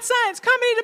Science Comedy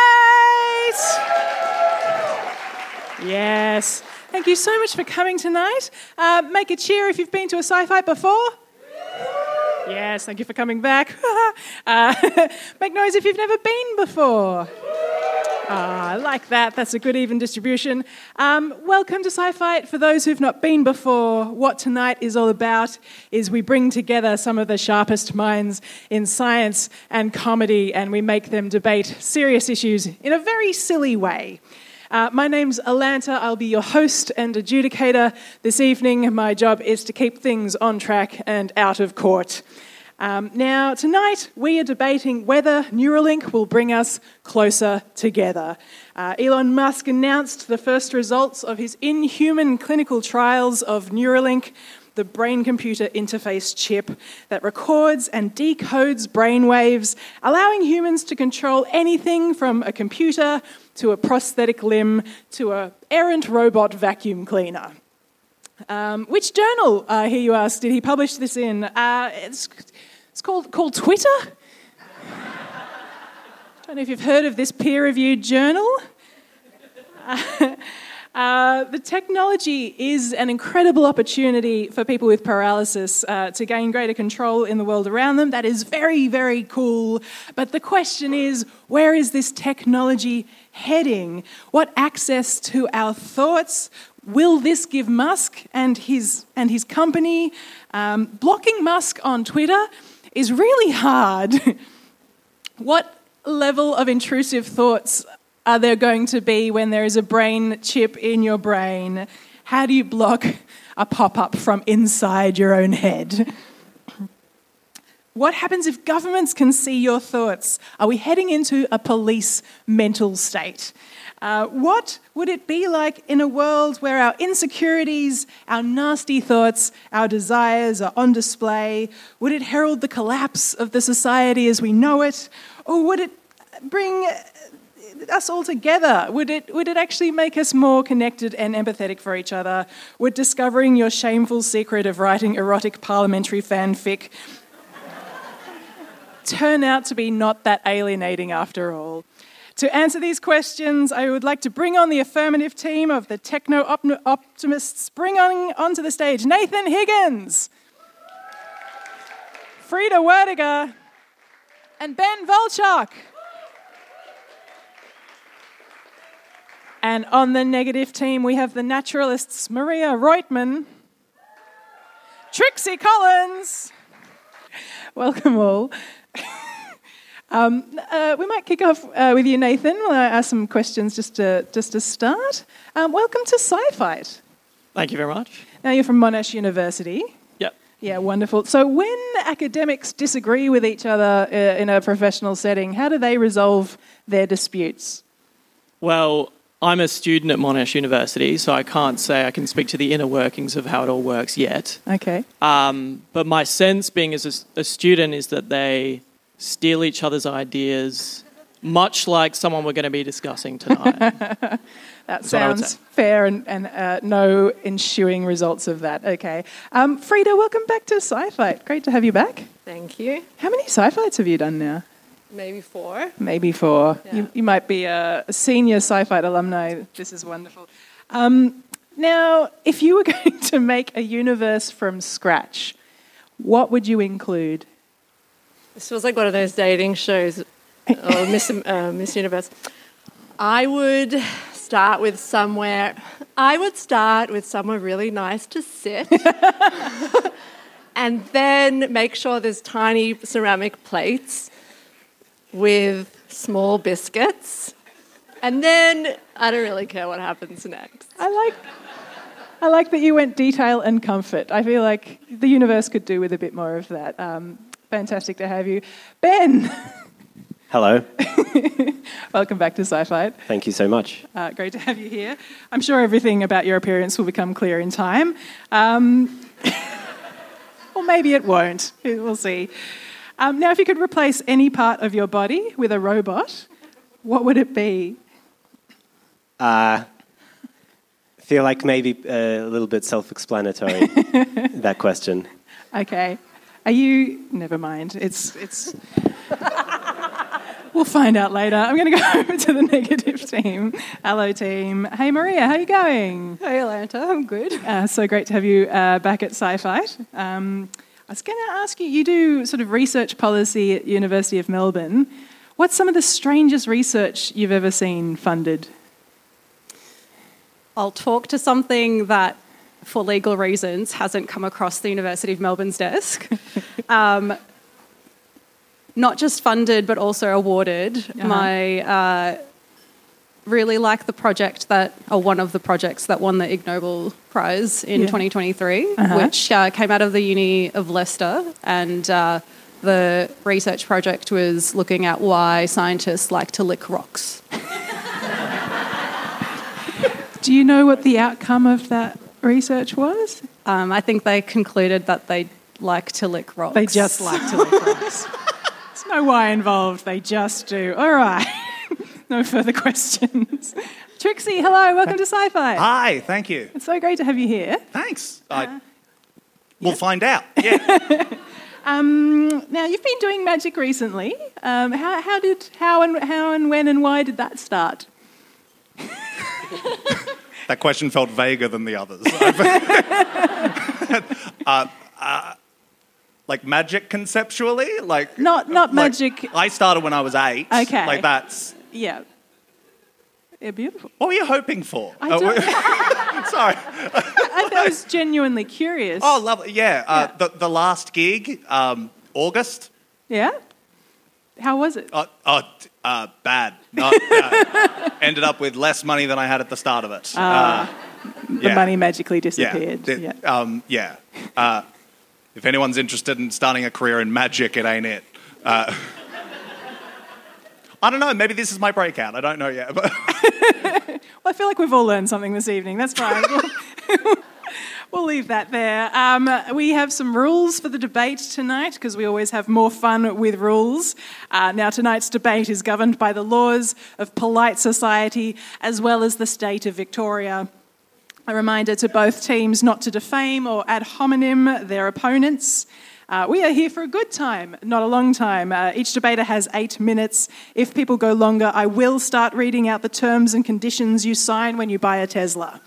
Debate! Yes. Thank you so much for coming tonight. Make a cheer if you've been to a sci-fi before. Yes, thank you for coming back. Make noise if you've never been before. I like that. That's a good even distribution. Welcome to Sci-Fight. For those who've not been before, what tonight is all about is we bring together some of the sharpest minds in science and comedy and we make them debate serious issues in a very silly way. My name's Alanta. I'll be your host and adjudicator this evening. My job is to keep things on track and out of court. Now, tonight we are debating whether Neuralink will bring us closer together. Elon Musk announced the first results of his inhuman clinical trials of Neuralink, the brain-computer interface chip that records and decodes brainwaves, allowing humans to control anything from a computer to a prosthetic limb to an errant robot vacuum cleaner. Which journal, I hear you ask, did he publish this in? It's called Twitter. Don't know if you've heard of this peer-reviewed journal. The technology is an incredible opportunity for people with paralysis to gain greater control in the world around them. That is very, very cool. But the question is, where is this technology heading? What access to our thoughts will this give Musk and his company? Blocking Musk on Twitter is really hard. What level of intrusive thoughts are there going to be when there is a brain chip in your brain? How do you block a pop-up from inside your own head? What happens if governments can see your thoughts? Are we heading into a police mental state? What would it be like in a world where our insecurities, our nasty thoughts, our desires are on display? Would it herald the collapse of the society as we know it? Or would it bring us all together? Would it actually make us more connected and empathetic for each other? Would discovering your shameful secret of writing erotic parliamentary fanfic turn out to be not that alienating after all? To answer these questions, I would like to bring on the affirmative team of the techno-optimists. Bring onto the stage Nathan Higgins, Frida Werdiger, and Ben Volchok. And on the negative team, we have the naturalists Maria Reutman, Trixie Collins. Welcome all. We might kick off with you, Nathan. We'll ask some questions just to start. Welcome to Sci-Fight. Thank you very much. Now you're from Monash University. Yep. Yeah, wonderful. So when academics disagree with each other in a professional setting, how do they resolve their disputes? Well, I'm a student at Monash University, so I can't say I can speak to the inner workings of how it all works yet. Okay. But my sense, being as a student, is that they steal each other's ideas, much like someone we're going to be discussing tonight. That sounds fair and no ensuing results of that. Okay. Frida, welcome back to Sci-Fight. Great to have you back. Thank you. How many Sci-Fights have you done now? Maybe 4. Maybe 4. Yeah. You might be a senior Sci-Fight alumni. This is wonderful. Now, if you were going to make a universe from scratch, what would you include? This feels like one of those dating shows, or Miss Universe. I would start with somewhere really nice to sit, and then make sure there's tiny ceramic plates with small biscuits, and then I don't really care what happens next. I like that you went detail and comfort. I feel like the universe could do with a bit more of that. Fantastic to have you. Ben! Hello. Welcome back to Sci-Fi. Thank you so much. Great to have you here. I'm sure everything about your appearance will become clear in time. Or maybe it won't. We'll see. Now, if you could replace any part of your body with a robot, what would it be? Feel like maybe a little bit self-explanatory, that question. Okay. Are you... Never mind. It's We'll find out later. I'm going to go over to the negative team. Hello, team. Hey, Maria, how are you going? Hey, Atlanta, I'm good. So great to have you back at SciFight. I was going to ask you, you do sort of research policy at University of Melbourne. What's some of the strangest research you've ever seen funded? I'll talk to something that, for legal reasons, hasn't come across the University of Melbourne's desk. Not just funded, but also awarded. My really like the project one of the projects that won the Ig Nobel Prize in 2023, which came out of the Uni of Leicester, and the research project was looking at why scientists like to lick rocks. Do you know what the outcome of that research was? I think they concluded that they like to lick rocks. They just like to lick rocks. There's no why involved, they just do. All right, no further questions. Trixie, hello, welcome to SciFi. Hi, thank you. It's so great to have you here. Thanks. We'll find out. Yeah. Now, you've been doing magic recently. How and when and why did that start? That question felt vaguer than the others. Like magic conceptually? Not magic. I started when I was 8. Okay. Like that's... Yeah. Yeah, beautiful. What were you hoping for? Sorry. I was genuinely curious. Oh, lovely. Yeah. The last gig, August. Yeah? How was it? Bad. Ended up with less money than I had at the start of it. The money magically disappeared. If anyone's interested in starting a career in magic, it ain't it. I don't know. Maybe this is my breakout. I don't know yet. But Well, I feel like we've all learned something this evening. That's fine. We'll leave that there. We have some rules for the debate tonight because we always have more fun with rules. Now, tonight's debate is governed by the laws of polite society as well as the state of Victoria. A reminder to both teams not to defame or ad hominem their opponents. We are here for a good time, not a long time. Each debater has 8 minutes. If people go longer, I will start reading out the terms and conditions you sign when you buy a Tesla.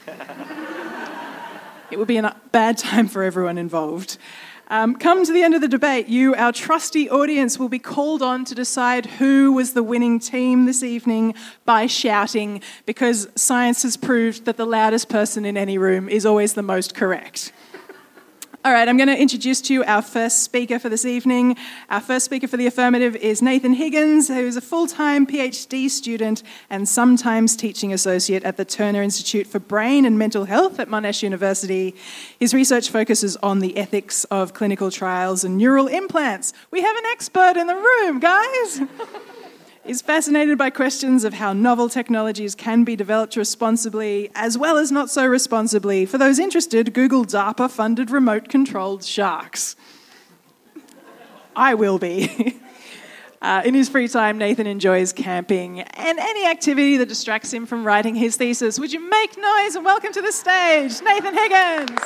It would be a bad time for everyone involved. Come to the end of the debate, you, our trusty audience, will be called on to decide who was the winning team this evening by shouting, because science has proved that the loudest person in any room is always the most correct. All right, I'm going to introduce to you our first speaker for this evening. Our first speaker for the affirmative is Nathan Higgins, who's a full-time PhD student and sometimes teaching associate at the Turner Institute for Brain and Mental Health at Monash University. His research focuses on the ethics of clinical trials and neural implants. We have an expert in the room, guys. Is fascinated by questions of how novel technologies can be developed responsibly, as well as not so responsibly. For those interested, Google DARPA-funded remote-controlled sharks. I will be. In his free time, Nathan enjoys camping and any activity that distracts him from writing his thesis. Would you make noise and welcome to the stage, Nathan Higgins.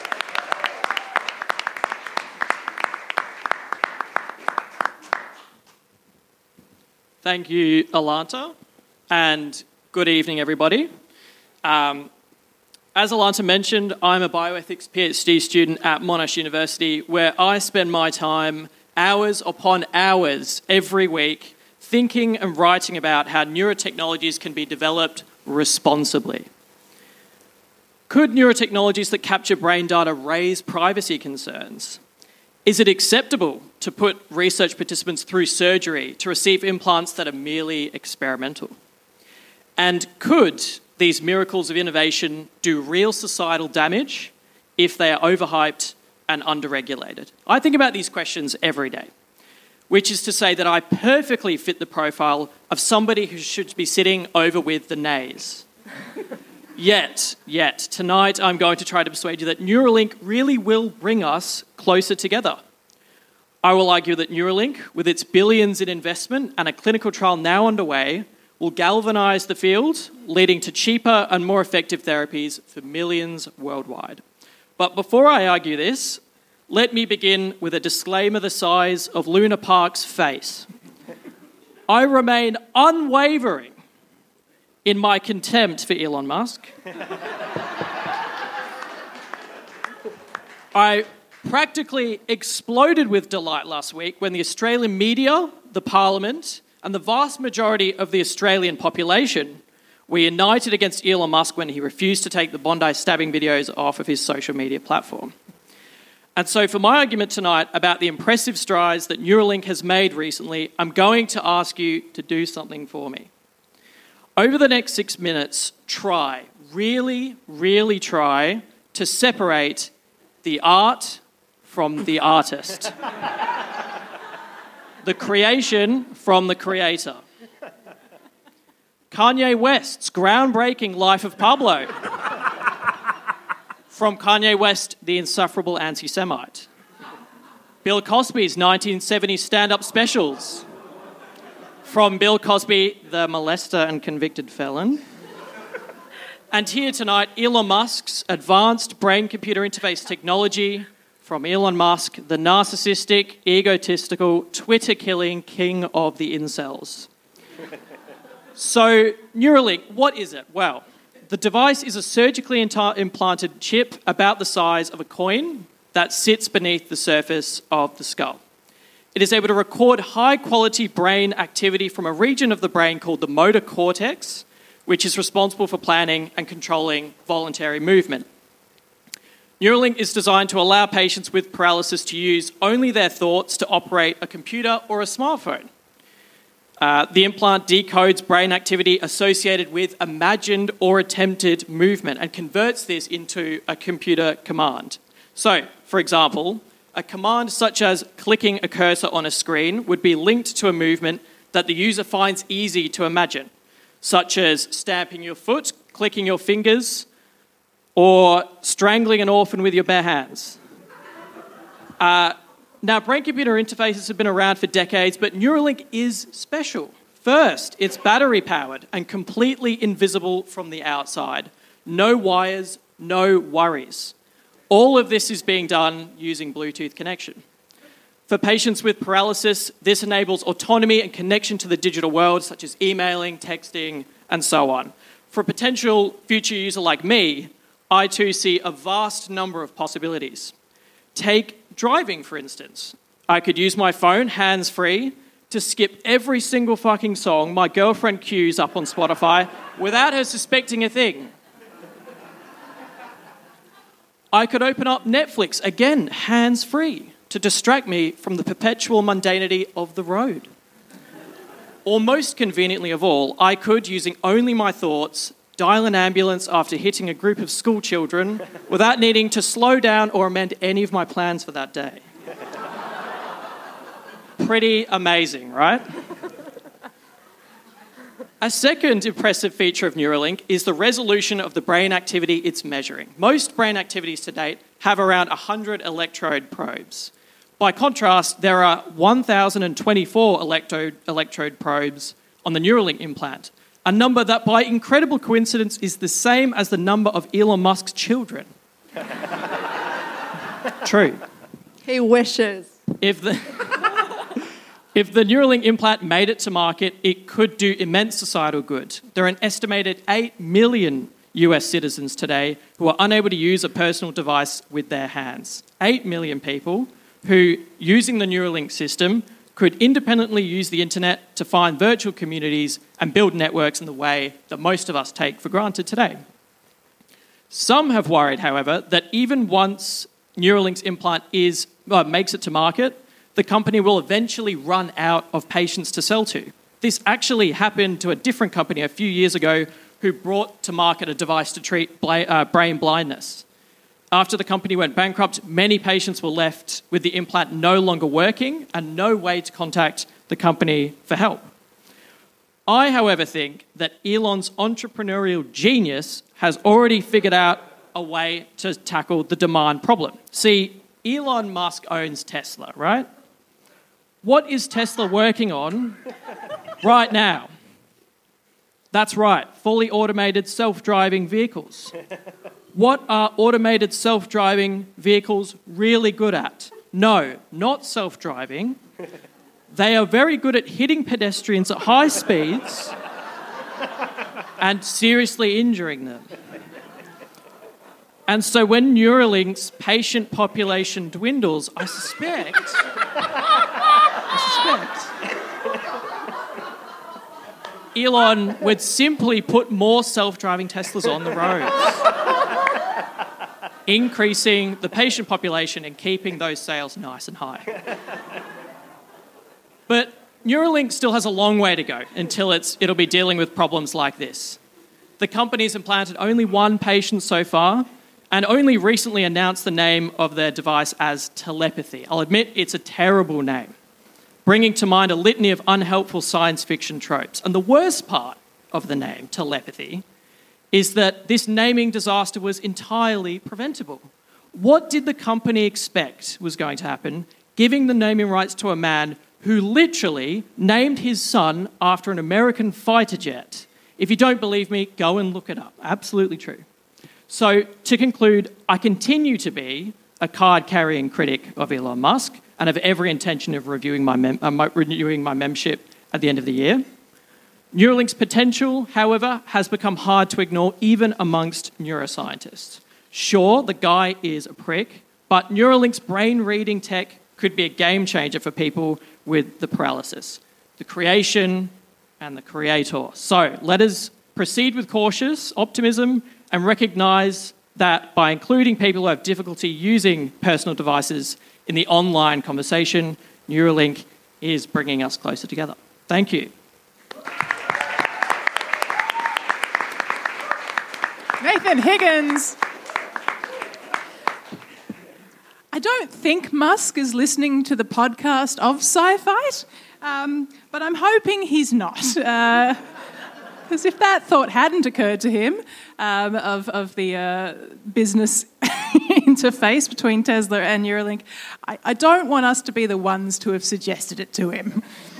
Thank you, Alanta, and good evening, everybody. As Alanta mentioned, I'm a bioethics PhD student at Monash University, where I spend my time hours upon hours every week thinking and writing about how neurotechnologies can be developed responsibly. Could neurotechnologies that capture brain data raise privacy concerns? Is it acceptable to put research participants through surgery to receive implants that are merely experimental? And could these miracles of innovation do real societal damage if they are overhyped and underregulated? I think about these questions every day, which is to say that I perfectly fit the profile of somebody who should be sitting over with the nays. Yet, tonight I'm going to try to persuade you that Neuralink really will bring us closer together. I will argue that Neuralink, with its billions in investment and a clinical trial now underway, will galvanise the field, leading to cheaper and more effective therapies for millions worldwide. But before I argue this, let me begin with a disclaimer the size of Luna Park's face. I remain unwavering in my contempt for Elon Musk. I practically exploded with delight last week when the Australian media, the Parliament, and the vast majority of the Australian population were united against Elon Musk when he refused to take the Bondi stabbing videos off of his social media platform. And so for my argument tonight about the impressive strides that Neuralink has made recently, I'm going to ask you to do something for me. Over the next 6 minutes, really try to separate the art from the artist. The creation from the creator. Kanye West's groundbreaking Life of Pablo. From Kanye West, the insufferable anti-Semite. Bill Cosby's 1970s stand-up specials. From Bill Cosby, the molester and convicted felon. And here tonight, Elon Musk's advanced brain-computer interface technology. From Elon Musk, the narcissistic, egotistical, Twitter-killing king of the incels. So, Neuralink, what is it? Well, the device is a surgically implanted chip about the size of a coin that sits beneath the surface of the skull. It is able to record high-quality brain activity from a region of the brain called the motor cortex, which is responsible for planning and controlling voluntary movement. Neuralink is designed to allow patients with paralysis to use only their thoughts to operate a computer or a smartphone. The implant decodes brain activity associated with imagined or attempted movement and converts this into a computer command. So, for example, a command such as clicking a cursor on a screen would be linked to a movement that the user finds easy to imagine, such as stamping your foot, clicking your fingers, or strangling an orphan with your bare hands. Now, brain-computer interfaces have been around for decades, but Neuralink is special. First, it's battery-powered and completely invisible from the outside. No wires, no worries. All of this is being done using Bluetooth connection. For patients with paralysis, this enables autonomy and connection to the digital world, such as emailing, texting, and so on. For a potential future user like me, I too see a vast number of possibilities. Take driving, for instance. I could use my phone, hands-free, to skip every single fucking song my girlfriend queues up on Spotify without her suspecting a thing. I could open up Netflix, again, hands-free, to distract me from the perpetual mundanity of the road. Or most conveniently of all, I could, using only my thoughts, dial an ambulance after hitting a group of school children without needing to slow down or amend any of my plans for that day. Pretty amazing, right? A second impressive feature of Neuralink is the resolution of the brain activity it's measuring. Most brain activities to date have around 100 electrode probes. By contrast, there are 1,024 electrode probes on the Neuralink implant, a number that, by incredible coincidence, is the same as the number of Elon Musk's children. True. He wishes. If the Neuralink implant made it to market, it could do immense societal good. There are an estimated 8 million US citizens today who are unable to use a personal device with their hands. 8 million people who, using the Neuralink system, could independently use the internet to find virtual communities and build networks in the way that most of us take for granted today. Some have worried, however, that even once Neuralink's implant makes it to market, the company will eventually run out of patients to sell to. This actually happened to a different company a few years ago who brought to market a device to treat brain blindness. After the company went bankrupt, many patients were left with the implant no longer working and no way to contact the company for help. I, however, think that Elon's entrepreneurial genius has already figured out a way to tackle the demand problem. See, Elon Musk owns Tesla, right? What is Tesla working on right now? That's right, fully automated self-driving vehicles. What are automated self-driving vehicles really good at? No, not self-driving. They are very good at hitting pedestrians at high speeds and seriously injuring them. And so when Neuralink's patient population dwindles, I suspect Elon would simply put more self-driving Teslas on the roads, increasing the patient population and keeping those sales nice and high. But Neuralink still has a long way to go until it'll be dealing with problems like this. The company's implanted only one patient so far, and only recently announced the name of their device as telepathy. I'll admit it's a terrible name, bringing to mind a litany of unhelpful science fiction tropes. And the worst part of the name, telepathy, is that this naming disaster was entirely preventable. What did the company expect was going to happen, giving the naming rights to a man who literally named his son after an American fighter jet? If you don't believe me, go and look it up. Absolutely true. So, to conclude, I continue to be a card-carrying critic of Elon Musk and have every intention of renewing my membership at the end of the year. Neuralink's potential, however, has become hard to ignore even amongst neuroscientists. Sure, the guy is a prick, but Neuralink's brain-reading tech could be a game-changer for people with the paralysis, the creation and the creator. So, let us proceed with cautious optimism and recognise that by including people who have difficulty using personal devices in the online conversation, Neuralink is bringing us closer together. Thank you. Nathan Higgins. I don't think Musk is listening to the podcast of Sci-Fight, but I'm hoping he's not. Because if that thought hadn't occurred to him, of the business interface between Tesla and Neuralink, I don't want us to be the ones to have suggested it to him.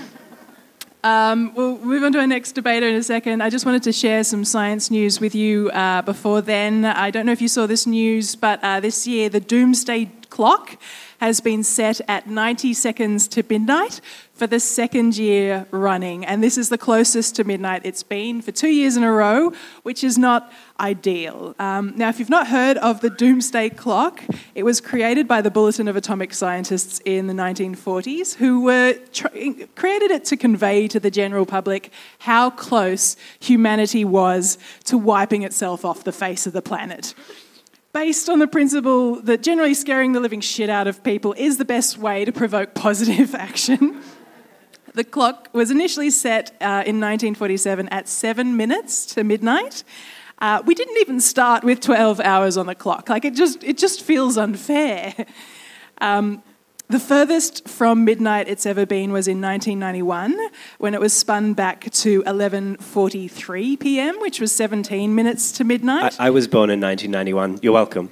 We'll move on to our next debater in a second. I just wanted to share some science news with you before then. I don't know if you saw this news, but this year the Doomsday Clock has been set at 90 seconds to midnight for the second year running. And this is the closest to midnight it's been for 2 years in a row, which is not ideal. Now, if you've not heard of the Doomsday Clock, it was created by the Bulletin of Atomic Scientists in the 1940s, who created it to convey to the general public how close humanity was to wiping itself off the face of the planet. Based on the principle that generally scaring the living shit out of people is the best way to provoke positive action. The clock was initially set in 1947 at 7 minutes to midnight. We didn't even start with 12 hours on the clock. Like, it just feels unfair. The furthest from midnight it's ever been was in 1991, when it was spun back to 11:43 p.m., which was 17 minutes to midnight. I was born in 1991. You're welcome.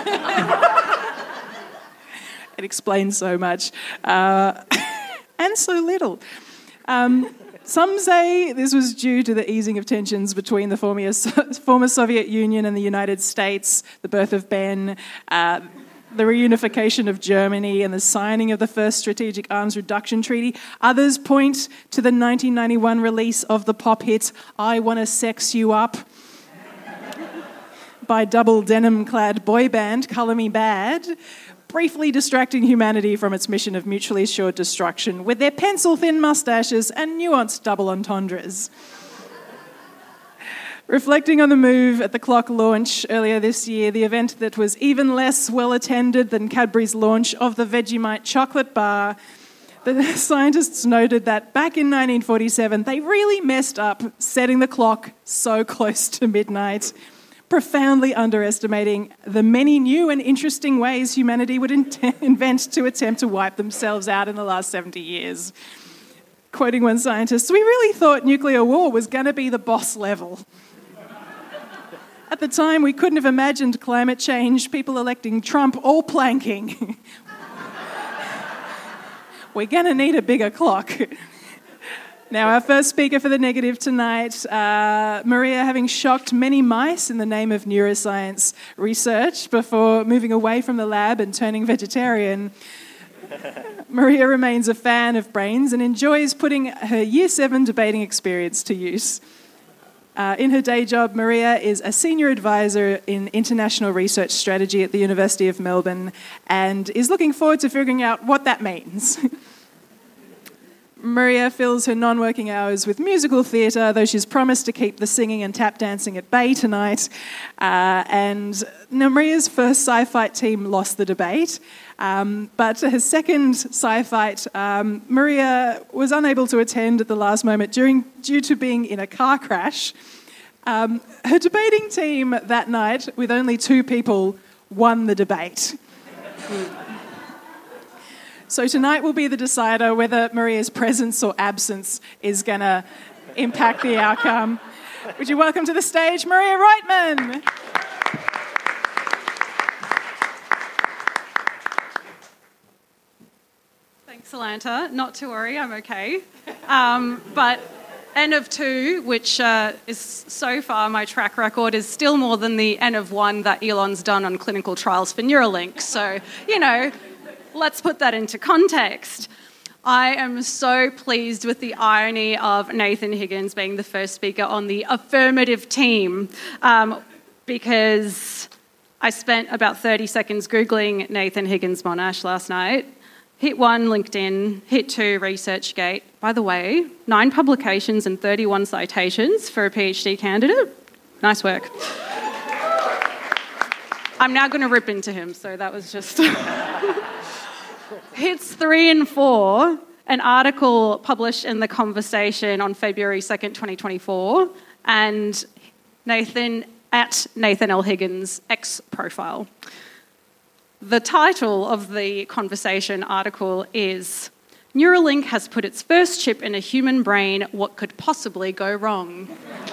It explains so much. And so little. Some say this was due to the easing of tensions between the former Soviet Union and the United States, the birth of Ben, the reunification of Germany and the signing of the first Strategic Arms Reduction Treaty. Others point to the 1991 release of the pop hit I Wanna Sex You Up by double denim-clad boy band Colour Me Bad, briefly distracting humanity from its mission of mutually assured destruction with their pencil-thin mustaches and nuanced double entendres. Reflecting on the move at the clock launch earlier this year, the event that was even less well-attended than Cadbury's launch of the Vegemite chocolate bar, the scientists noted that back in 1947, they really messed up setting the clock so close to midnight, profoundly underestimating the many new and interesting ways humanity would invent to attempt to wipe themselves out in the last 70 years. Quoting one scientist, "We really thought nuclear war was going to be the boss level. At the time, we couldn't have imagined climate change, people electing Trump, or planking. We're going to need a bigger clock." Now, our first speaker for the negative tonight, Maria, having shocked many mice in the name of neuroscience research before moving away from the lab and turning vegetarian, Maria remains a fan of brains and enjoys putting her Year 7 debating experience to use. In her day job, Maria is a senior advisor in international research strategy at the University of Melbourne and is looking forward to figuring out what that means. Maria fills her non-working hours with musical theatre, though she's promised to keep the singing and tap dancing at bay tonight. And Maria's first sci-fight team lost the debate, but her second sci-fight, Maria was unable to attend at the last moment due to being in a car crash. Her debating team that night, with only 2 people, won the debate. So tonight will be the decider whether Maria's presence or absence is going to impact the outcome. Would you welcome to the stage Maria Reitman? Thanks, Alanta. Not to worry, I'm okay. But N of 2, which is so far my track record, is still more than the N of 1 that Elon's done on clinical trials for Neuralink. So, let's put that into context. I am so pleased with the irony of Nathan Higgins being the first speaker on the affirmative team, because I spent about 30 seconds Googling Nathan Higgins Monash last night. Hit 1, LinkedIn. Hit 2, ResearchGate. By the way, 9 publications and 31 citations for a PhD candidate. Nice work. I'm now going to rip into him, so that was just... Hits 3 and 4, an article published in The Conversation on February 2nd, 2024, and Nathan L. Higgins' X profile. The title of the Conversation article is Neuralink has put its first chip in a human brain. What could possibly go wrong?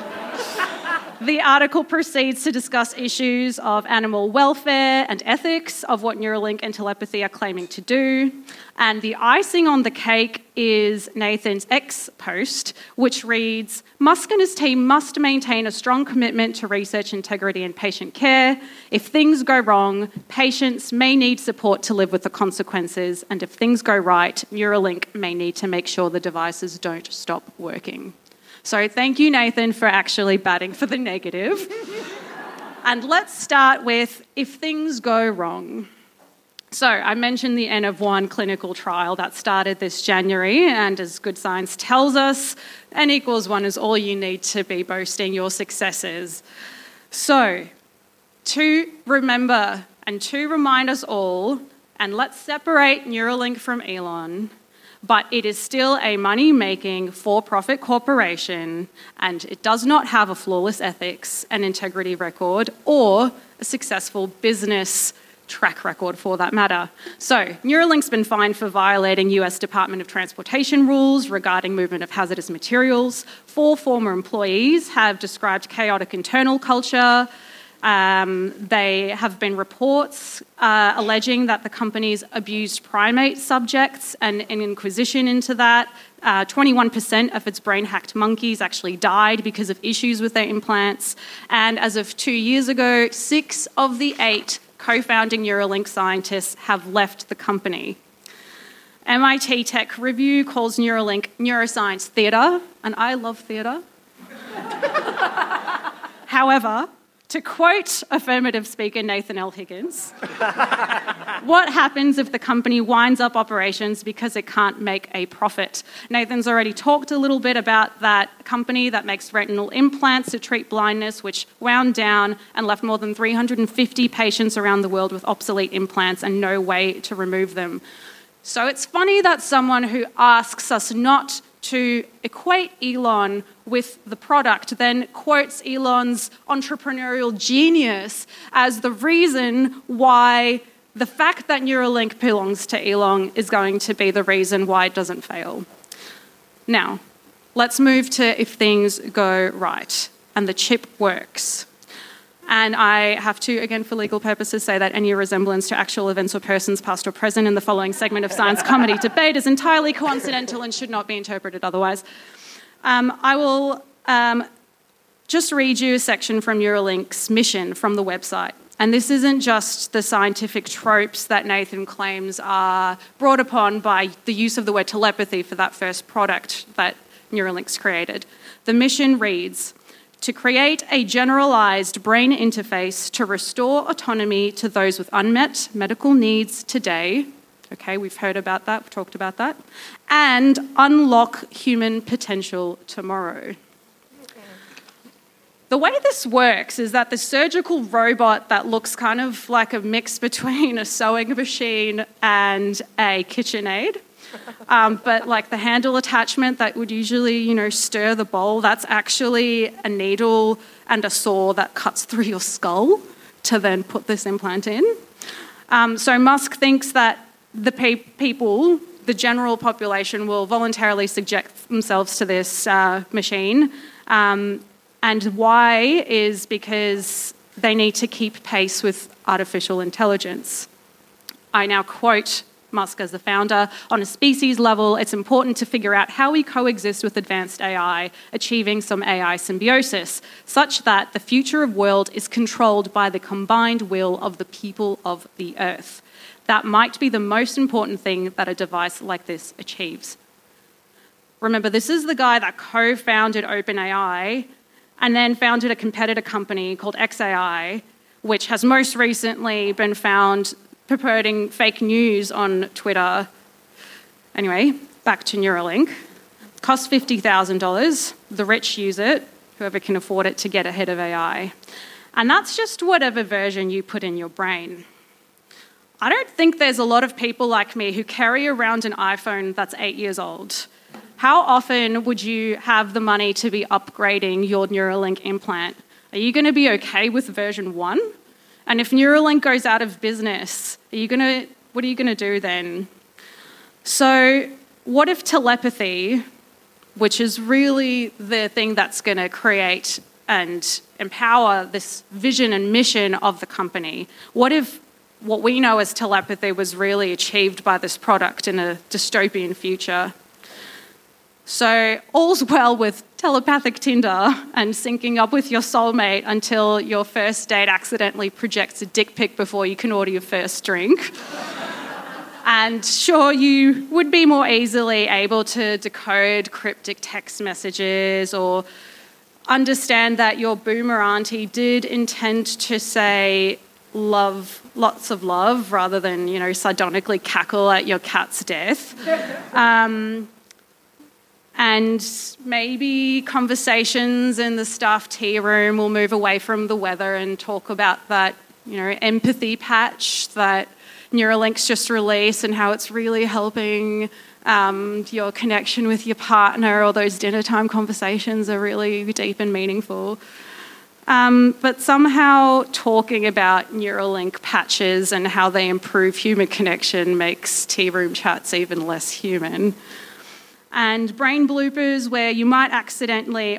The article proceeds to discuss issues of animal welfare and ethics of what Neuralink and telepathy are claiming to do. And the icing on the cake is Nathan's X post, which reads, Musk and his team must maintain a strong commitment to research integrity and patient care. If things go wrong, patients may need support to live with the consequences. And if things go right, Neuralink may need to make sure the devices don't stop working. So thank you, Nathan, for actually batting for the negative. And let's start with if things go wrong. So I mentioned the N of 1 clinical trial that started this January, and as Good Science tells us, N equals 1 is all you need to be boasting your successes. So to remember and to remind us all, and let's separate Neuralink from Elon, but it is still a money-making, for-profit corporation, and it does not have a flawless ethics and integrity record or a successful business track record for that matter. So, Neuralink's been fined for violating US Department of Transportation rules regarding movement of hazardous materials. 4 former employees have described chaotic internal culture. There have been reports alleging that the company's abused primate subjects and an inquisition into that. 21% of its brain-hacked monkeys actually died because of issues with their implants. And as of 2 years ago, 6 of the 8 co-founding Neuralink scientists have left the company. MIT Tech Review calls Neuralink neuroscience theatre, and I love theatre. However, to quote affirmative speaker Nathan L. Higgins, what happens if the company winds up operations because it can't make a profit? Nathan's already talked a little bit about that company that makes retinal implants to treat blindness, which wound down and left more than 350 patients around the world with obsolete implants and no way to remove them. So it's funny that someone who asks us not to equate Elon with the product then quotes Elon's entrepreneurial genius as the reason why the fact that Neuralink belongs to Elon is going to be the reason why it doesn't fail. Now, let's move to if things go right and the chip works. And I have to, again, for legal purposes, say that any resemblance to actual events or persons, past or present, in the following segment of Science Comedy Debate is entirely coincidental and should not be interpreted otherwise. I will just read you a section from Neuralink's mission from the website. And this isn't just the scientific tropes that Nathan claims are brought upon by the use of the word telepathy for that first product that Neuralink's created. The mission reads, to create a generalised brain interface to restore autonomy to those with unmet medical needs today. Okay, we've heard about that, we've talked about that. And unlock human potential tomorrow. The way this works is that the surgical robot that looks kind of like a mix between a sewing machine and a KitchenAid, but like the handle attachment that would usually, stir the bowl, that's actually a needle and a saw that cuts through your skull to then put this implant in. So Musk thinks that the people, the general population, will voluntarily subject themselves to this machine. And why is because they need to keep pace with artificial intelligence. I now quote Musk as the founder, on a species level, it's important to figure out how we coexist with advanced AI, achieving some AI symbiosis, such that the future of world is controlled by the combined will of the people of the Earth. That might be the most important thing that a device like this achieves. Remember, this is the guy that co-founded OpenAI and then founded a competitor company called xAI, which has most recently been found purporting fake news on Twitter. Anyway, back to Neuralink. It costs $50,000. The rich use it, whoever can afford it, to get ahead of AI. And that's just whatever version you put in your brain. I don't think there's a lot of people like me who carry around an iPhone that's 8 years old. How often would you have the money to be upgrading your Neuralink implant? Are you going to be okay with version 1? And if Neuralink goes out of business, what are you going to do then? So what if telepathy, which is really the thing that's going to create and empower this vision and mission of the company, what if what we know as telepathy was really achieved by this product in a dystopian future? So all's well with telepathic Tinder and syncing up with your soulmate until your first date accidentally projects a dick pic before you can order your first drink. And sure, you would be more easily able to decode cryptic text messages or understand that your boomer auntie did intend to say love, lots of love, rather than, sardonically cackle at your cat's death. And maybe conversations in the staff tea room will move away from the weather and talk about that, empathy patch that Neuralink's just released and how it's really helping your connection with your partner, or those dinner time conversations are really deep and meaningful. But somehow talking about Neuralink patches and how they improve human connection makes tea room chats even less human. And brain bloopers where you might accidentally,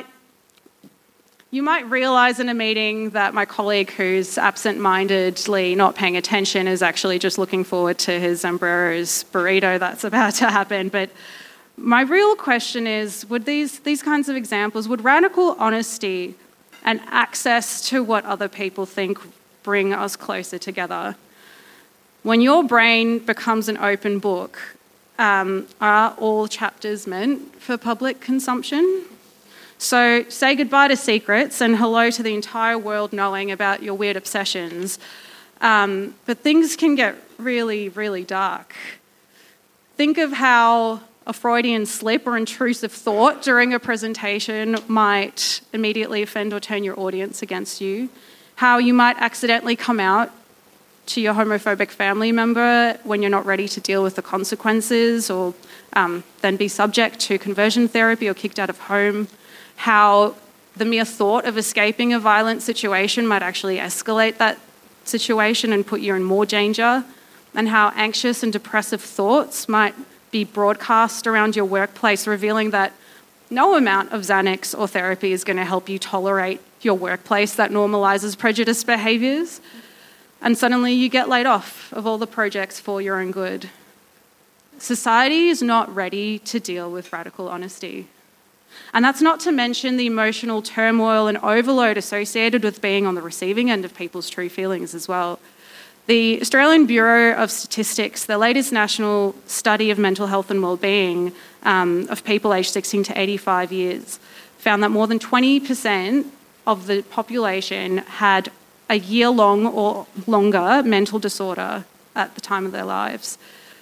you might realise in a meeting that my colleague who's absent-mindedly not paying attention is actually just looking forward to his Sombreros burrito that's about to happen. But my real question is, would these kinds of examples, would radical honesty and access to what other people think bring us closer together? When your brain becomes an open book, are all chapters meant for public consumption? So say goodbye to secrets and hello to the entire world knowing about your weird obsessions. But things can get really, really dark. Think of how a Freudian slip or intrusive thought during a presentation might immediately offend or turn your audience against you. How you might accidentally come out to your homophobic family member when you're not ready to deal with the consequences, or then be subject to conversion therapy or kicked out of home. How the mere thought of escaping a violent situation might actually escalate that situation and put you in more danger. And how anxious and depressive thoughts might be broadcast around your workplace, revealing that no amount of Xanax or therapy is going to help you tolerate your workplace that normalises prejudiced behaviours. And suddenly you get laid off of all the projects for your own good. Society is not ready to deal with radical honesty. And that's not to mention the emotional turmoil and overload associated with being on the receiving end of people's true feelings as well. The Australian Bureau of Statistics, the latest national study of mental health and wellbeing of people aged 16 to 85 years, found that more than 20% of the population had a year-long or longer mental disorder at the time of their lives.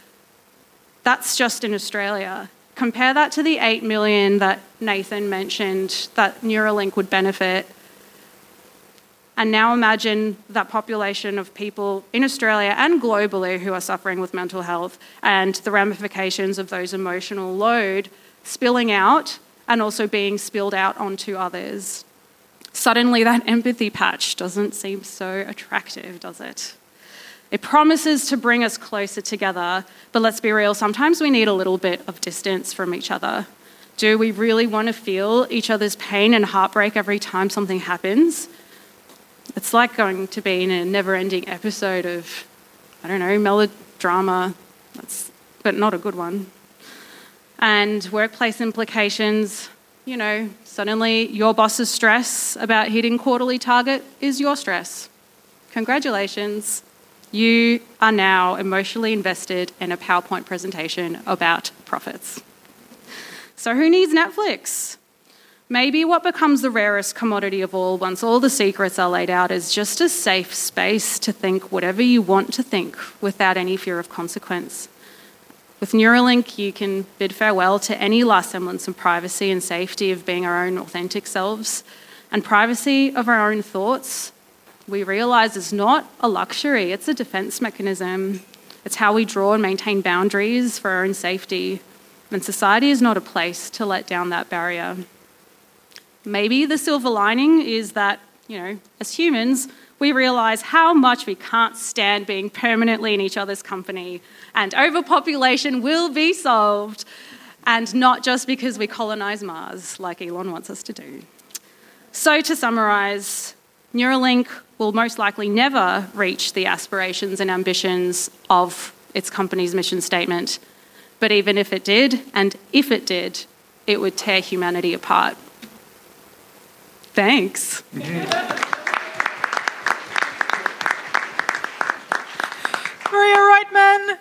That's just in Australia. Compare that to the 8 million that Nathan mentioned that Neuralink would benefit. And now imagine that population of people in Australia and globally who are suffering with mental health and the ramifications of those emotional load spilling out and also being spilled out onto others. Suddenly that empathy patch doesn't seem so attractive, does it? It promises to bring us closer together, but let's be real, sometimes we need a little bit of distance from each other. Do we really want to feel each other's pain and heartbreak every time something happens? It's like going to be in a never-ending episode of, I don't know, melodrama, but not a good one. And workplace implications, you know, suddenly your boss's stress about hitting quarterly target is your stress. Congratulations. You are now emotionally invested in a PowerPoint presentation about profits. So who needs Netflix? Maybe what becomes the rarest commodity of all once all the secrets are laid out is just a safe space to think whatever you want to think without any fear of consequence. With Neuralink, you can bid farewell to any last semblance of privacy and safety of being our own authentic selves. And privacy of our own thoughts, we realise, is not a luxury, it's a defence mechanism. It's how we draw and maintain boundaries for our own safety. And society is not a place to let down that barrier. Maybe the silver lining is that, you know, as humans, we realise how much we can't stand being permanently in each other's company, and overpopulation will be solved, and not just because we colonise Mars like Elon wants us to do. So to summarise, Neuralink will most likely never reach the aspirations and ambitions of its company's mission statement, but even if it did, and if it did, it would tear humanity apart. Thanks. Maria Reitman.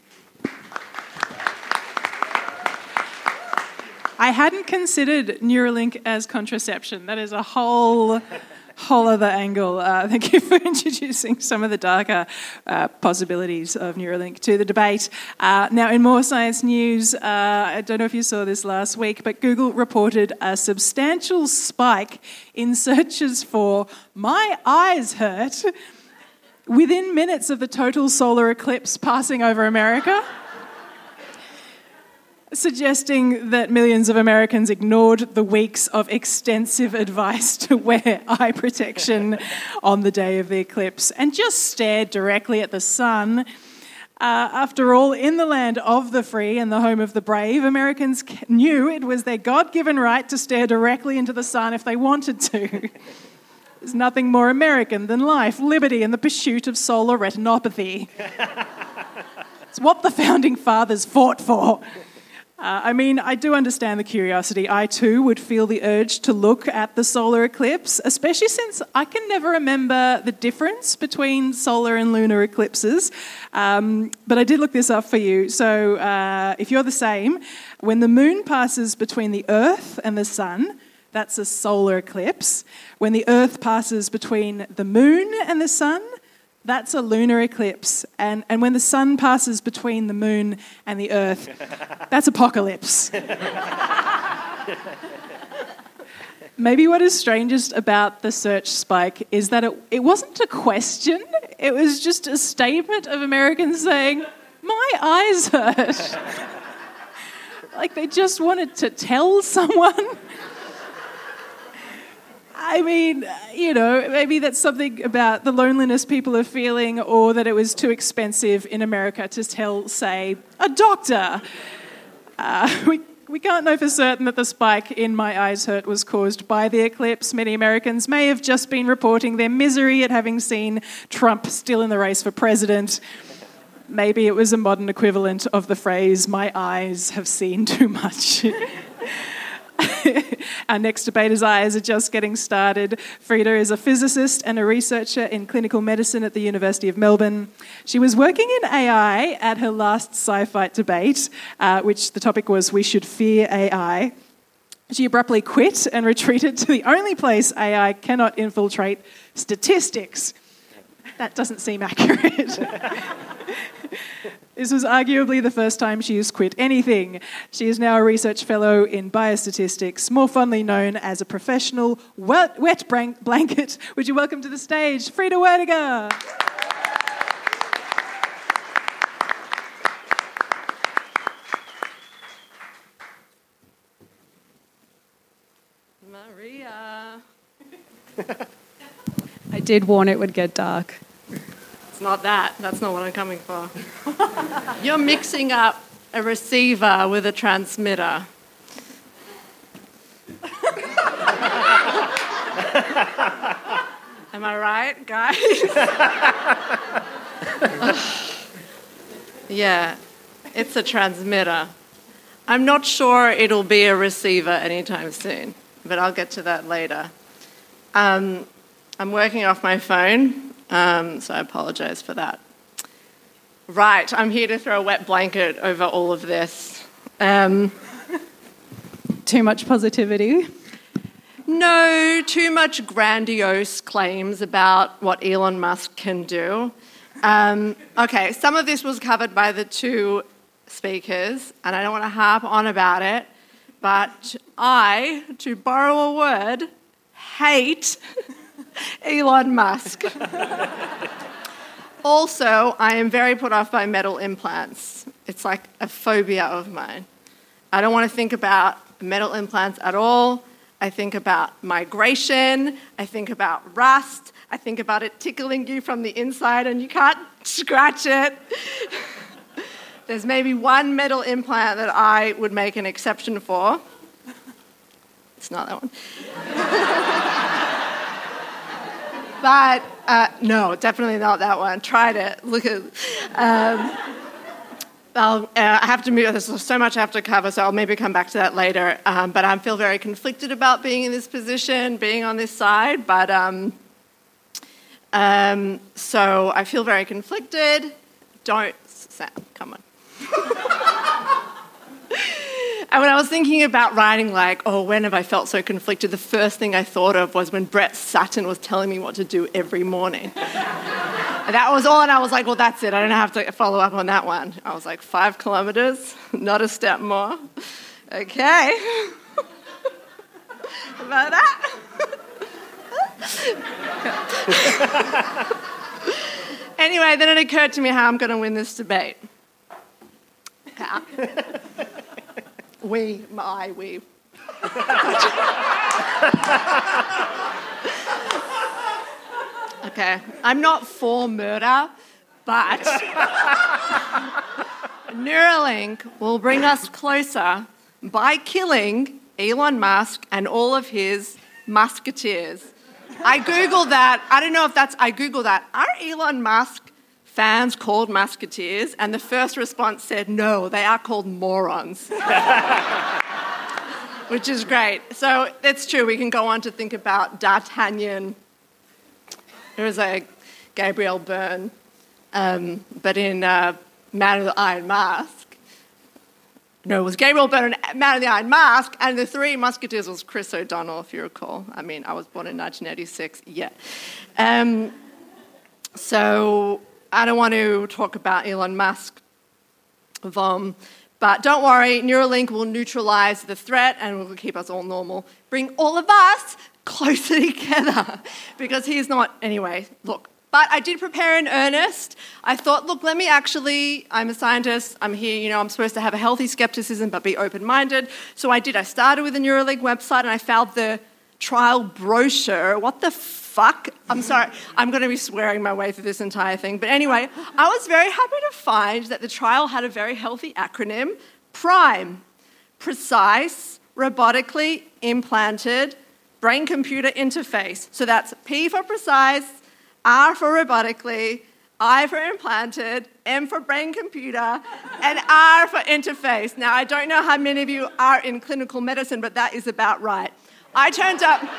I hadn't considered Neuralink as contraception. That is a whole other angle. Thank you for introducing some of the darker possibilities of Neuralink to the debate. Now, in more science news, I don't know if you saw this last week, but Google reported a substantial spike in searches for "my eyes hurt" within minutes of the total solar eclipse passing over America, suggesting that millions of Americans ignored the weeks of extensive advice to wear eye protection on the day of the eclipse and just stared directly at the sun. After all, in the land of the free and the home of the brave, Americans knew it was their God-given right to stare directly into the sun if they wanted to. There's nothing more American than life, liberty, and the pursuit of solar retinopathy. It's what the Founding Fathers fought for. I do understand the curiosity. I too would feel the urge to look at the solar eclipse, especially since I can never remember the difference between solar and lunar eclipses. But I did look this up for you. So if you're the same, when the moon passes between the Earth and the sun, that's a solar eclipse. When the Earth passes between the moon and the sun, that's a lunar eclipse. And when the sun passes between the moon and the Earth, that's apocalypse. Maybe what is strangest about the search spike is that it wasn't a question. It was just a statement of Americans saying, "My eyes hurt." Like they just wanted to tell someone. I mean, maybe that's something about the loneliness people are feeling, or that it was too expensive in America to tell, say, a doctor. We can't know for certain that the spike in "my eyes hurt" was caused by the eclipse. Many Americans may have just been reporting their misery at having seen Trump still in the race for president. Maybe it was a modern equivalent of the phrase, "my eyes have seen too much." Our next debater's eyes are just getting started. Frida is a physicist and a researcher in clinical medicine at the University of Melbourne. She was working in AI at her last SciFight debate, which the topic was "We Should Fear AI." She abruptly quit and retreated to the only place AI cannot infiltrate: statistics. That doesn't seem accurate. This was arguably the first time she has quit anything. She is now a research fellow in biostatistics, more fondly known as a professional wet blanket. Would you welcome to the stage Frida Werdiger? Maria. I did warn it would get dark. It's not that. That's not what I'm coming for. You're mixing up a receiver with a transmitter. Am I right, guys? Yeah, it's a transmitter. I'm not sure it'll be a receiver anytime soon, but I'll get to that later. I'm working off my phone, so I apologise for that. Right, I'm here to throw a wet blanket over all of this. Too much positivity. No, too much grandiose claims about what Elon Musk can do. Okay, some of this was covered by the two speakers, and I don't want to harp on about it, but I, to borrow a word, hate Elon Musk. Also, I am very put off by metal implants. It's like a phobia of mine. I don't want to think about metal implants at all. I think about migration. I think about rust. I think about it tickling you from the inside and you can't scratch it. There's maybe one metal implant that I would make an exception for. It's not that one. But no, definitely not that one. Tried it. Look at. I have to move. There's so much I have to cover, so I'll maybe come back to that later. But I feel very conflicted about being in this position, being on this side. But so I feel very conflicted. Don't, Sam, come on. And when I was thinking about writing, like, oh, when have I felt so conflicted, the first thing I thought of was when Brett Sutton was telling me what to do every morning. And that was all, and I was like, well, that's it. I don't have to follow up on that one. I was like, 5 kilometres, not a step more. Okay. About that. Anyway, then it occurred to me how I'm going to win this debate. How? We. Okay, I'm not for murder, but Neuralink will bring us closer by killing Elon Musk and all of his musketeers. I Googled that. I don't know if that's... I Googled that. Are Elon Musk fans called musketeers? And the first response said, no, they are called morons. Which is great. So it's true. We can go on to think about D'Artagnan. There was a Gabriel Byrne, but in Man of the Iron Mask. No, it was Gabriel Byrne and Man of the Iron Mask, and the Three Musketeers was Chris O'Donnell, if you recall. I mean, I was born in 1986, yeah. So I don't want to talk about Elon Musk, but don't worry, Neuralink will neutralise the threat and will keep us all normal. Bring all of us closer together, because he's not... Anyway, look. But I did prepare in earnest. I thought, look, I'm a scientist, I'm here, I'm supposed to have a healthy skepticism but be open-minded. So I did. I started with the Neuralink website and I found the trial brochure. What the fuck? I'm sorry. I'm going to be swearing my way through this entire thing. But anyway, I was very happy to find that the trial had a very healthy acronym, PRIME. Precise, robotically implanted, brain-computer interface. So that's P for precise, R for robotically, I for implanted, M for brain computer, and R for interface. Now, I don't know how many of you are in clinical medicine, but that is about right. I turned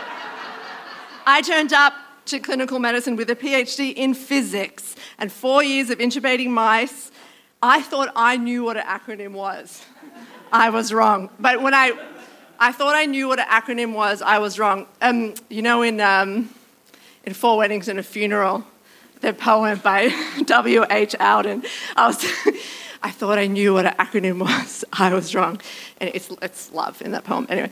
up to clinical medicine with a PhD in physics and 4 years of intubating mice. I thought I knew what an acronym was. I was wrong. But when I thought I knew what an acronym was, I was wrong. You know, in Four Weddings and a Funeral, the poem by W.H. Auden, I thought I knew what an acronym was. I was wrong. And it's love in that poem. Anyway,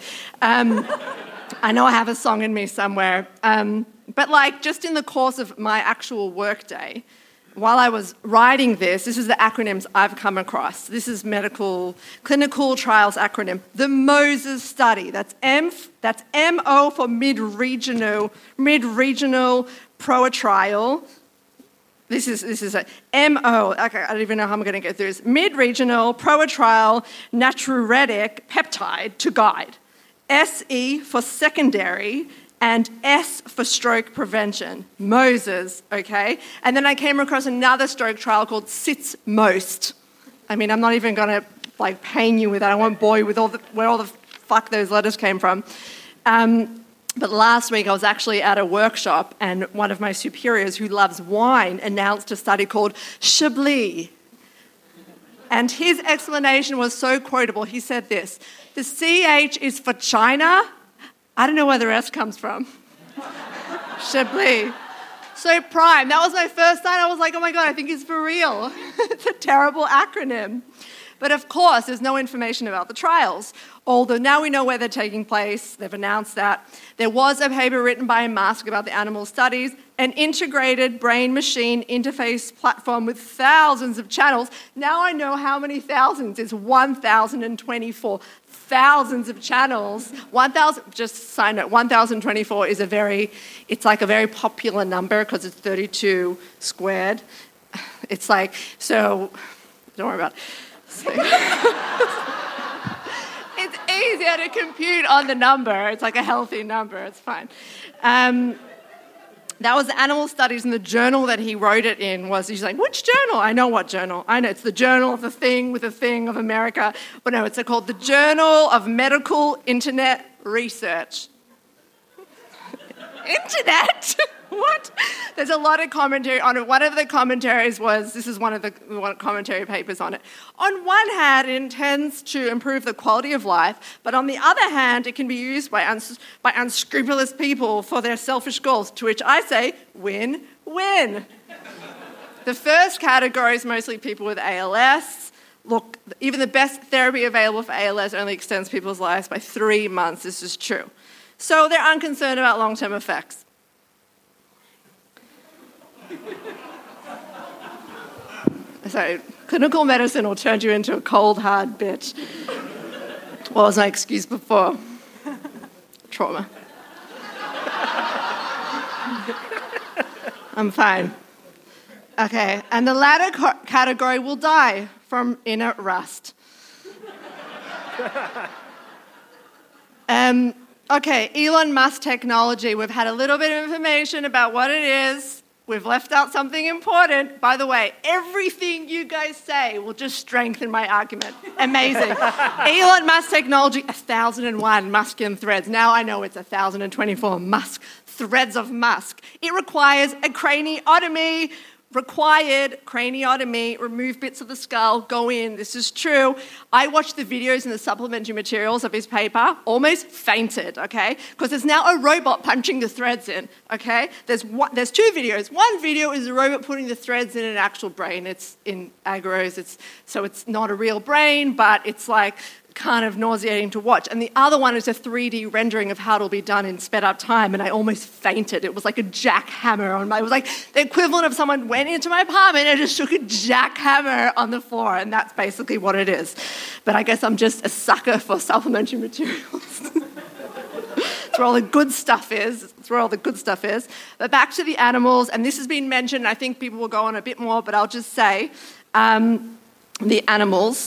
I know I have a song in me somewhere. But like just in the course of my actual workday, while I was writing this is the acronyms I've come across. This is medical clinical trials acronym. The MOSES study. That's MO for mid-regional PROA trial. This is a MO. Okay, I don't even know how I'm going to get through this. Mid-regional PROA trial natriuretic peptide to guide. SE for secondary, and S for stroke prevention, MOSES, okay? And then I came across another stroke trial called SITS-MOST. I mean, I'm not even going to like pain you with that. I won't bore you with where all the fuck those letters came from. But last week I was actually at a workshop and one of my superiors who loves wine announced a study called Chablis. And his explanation was so quotable. He said this, the CH is for China. I don't know where the rest comes from. Chablis. So prime. That was my first time. I was like, oh my God, I think it's for real. It's a terrible acronym. But of course, there's no information about the trials. Although now we know where they're taking place. They've announced that. There was a paper written by Musk about the animal studies, an integrated brain-machine interface platform with thousands of channels. Now I know how many thousands. It's 1,024. Thousands of channels. 1,000, just side note, 1,024 is it's like a very popular number because it's 32 squared. It's like, so, don't worry about it. So, it's easier to compute on the number. It's like a healthy number. It's fine. That was the animal studies, and the journal that he wrote it in was, he's like, which journal? I know what journal. I know it's the Journal of the Thing with the Thing of America. But no, it's called the Journal of Medical Internet Research. Internet? What? There's a lot of commentary on it. One of the commentaries was, this is one of the commentary papers on it. On one hand, it intends to improve the quality of life, but on the other hand, it can be used by unscrupulous people for their selfish goals, to which I say, win-win. The first category is mostly people with ALS. Look, even the best therapy available for ALS only extends people's lives by 3 months. This is true. So they're unconcerned about long-term effects. So, clinical medicine will turn you into a cold, hard bitch. What was my excuse before? Trauma. I'm fine. Okay, and the latter category will die from inner rust. Okay, Elon Musk technology. We've had a little bit of information about what it is. We've left out something important. By the way, everything you guys say will just strengthen my argument. Amazing. Elon Musk technology, 1,001 Muskian threads. Now I know it's 1,024 Musk, threads of Musk. It requires a craniotomy. Remove bits of the skull, go in. This is true. I watched the videos and the supplementary materials of his paper, almost fainted, okay? Because there's now a robot punching the threads in, okay? There's 2 videos. One video is a robot putting the threads in an actual brain. It's in agros, so it's not a real brain, but it's like kind of nauseating to watch. And the other one is a 3D rendering of how it'll be done in sped up time, and I almost fainted. It was like a jackhammer on it was like the equivalent of someone went into my apartment and just shook a jackhammer on the floor, and that's basically what it is. But I guess I'm just a sucker for supplementary materials. That's where all the good stuff is. But back to the animals, and this has been mentioned, I think people will go on a bit more, but I'll just say the animals.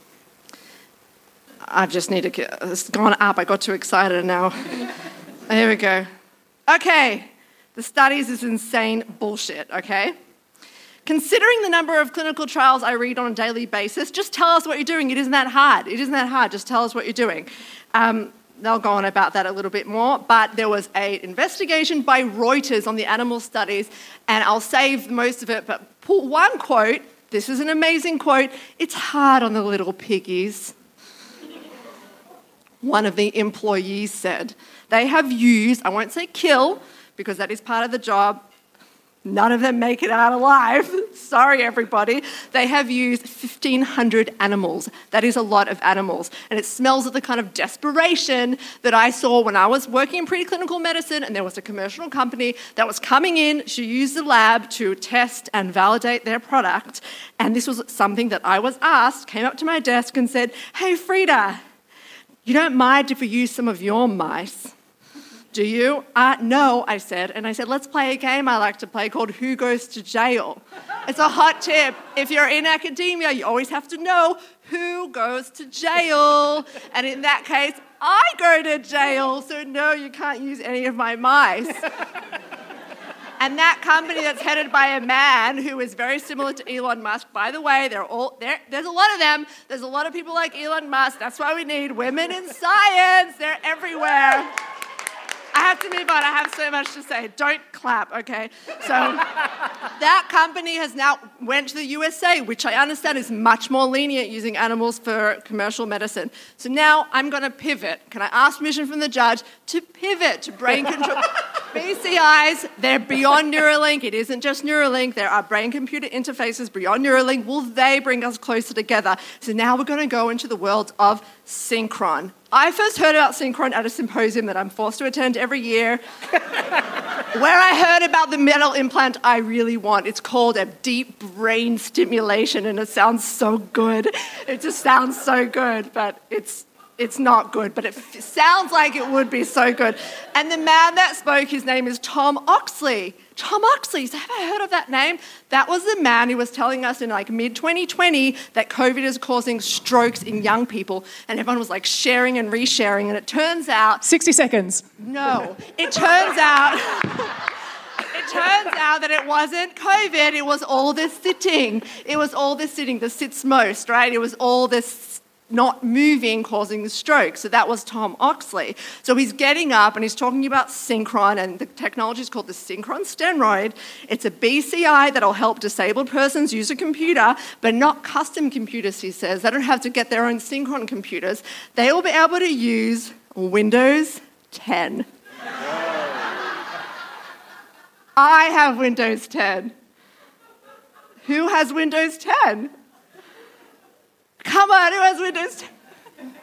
I just need to, it's gone up. I got too excited now. Here we go. Okay, the studies is insane bullshit, okay? Considering the number of clinical trials I read on a daily basis, just tell us what you're doing. It isn't that hard. It isn't that hard. Just tell us what you're doing. They'll go on about that a little bit more, but there was an investigation by Reuters on the animal studies, and I'll save most of it, but pull one quote. This is an amazing quote. "It's hard on the little piggies." One of the employees said, "They have used," I won't say kill, because that is part of the job. None of them make it out alive. Sorry, everybody. They have used 1,500 animals. That is a lot of animals. And it smells of the kind of desperation that I saw when I was working in preclinical medicine, and there was a commercial company that was coming in to use the lab to test and validate their product. And this was something that I was asked, came up to my desk and said, "Hey, Frida, you don't mind if we use some of your mice? Do you?" "No," I said. And I said, "Let's play a game I like to play called Who Goes to Jail." It's a hot tip. If you're in academia, you always have to know who goes to jail. And in that case, I go to jail. So no, you can't use any of my mice. And that company that's headed by a man who is very similar to Elon Musk, by the way, there's a lot of them. There's a lot of people like Elon Musk. That's why we need women in science. They're everywhere. I have to move on. I have so much to say. Don't clap, okay? So that company has now went to the USA, which I understand is much more lenient using animals for commercial medicine. So now I'm going to pivot. Can I ask permission from the judge to pivot to brain control? BCIs, they're beyond Neuralink. It isn't just Neuralink. There are brain-computer interfaces beyond Neuralink. Will they bring us closer together? So now we're going to go into the world of synchron. I first heard about synchron at a symposium that I'm forced to attend every year, where I heard about the metal implant I really want. It's called a deep brain stimulation, and it sounds so good. It just sounds so good, but it's not good, but it sounds like it would be so good. And the man that spoke, his name is Tom Oxley. Tom Oxley, so have I heard of that name? That was the man who was telling us in like mid-2020 that COVID is causing strokes in young people, and everyone was like sharing and resharing, and it turns out... 60 seconds. No, it turns out that it wasn't COVID, it was all this sitting. It was all this sitting, the sits most, right? It was all this not moving causing the stroke. So that was Tom Oxley. So he's getting up and he's talking about synchron, and the technology is called the synchron stenoid. It's a BCI that'll help disabled persons use a computer, but not custom computers, he says. They don't have to get their own synchron computers. They will be able to use Windows 10. I have Windows 10. Who has Windows 10? Come on, who has Windows 10?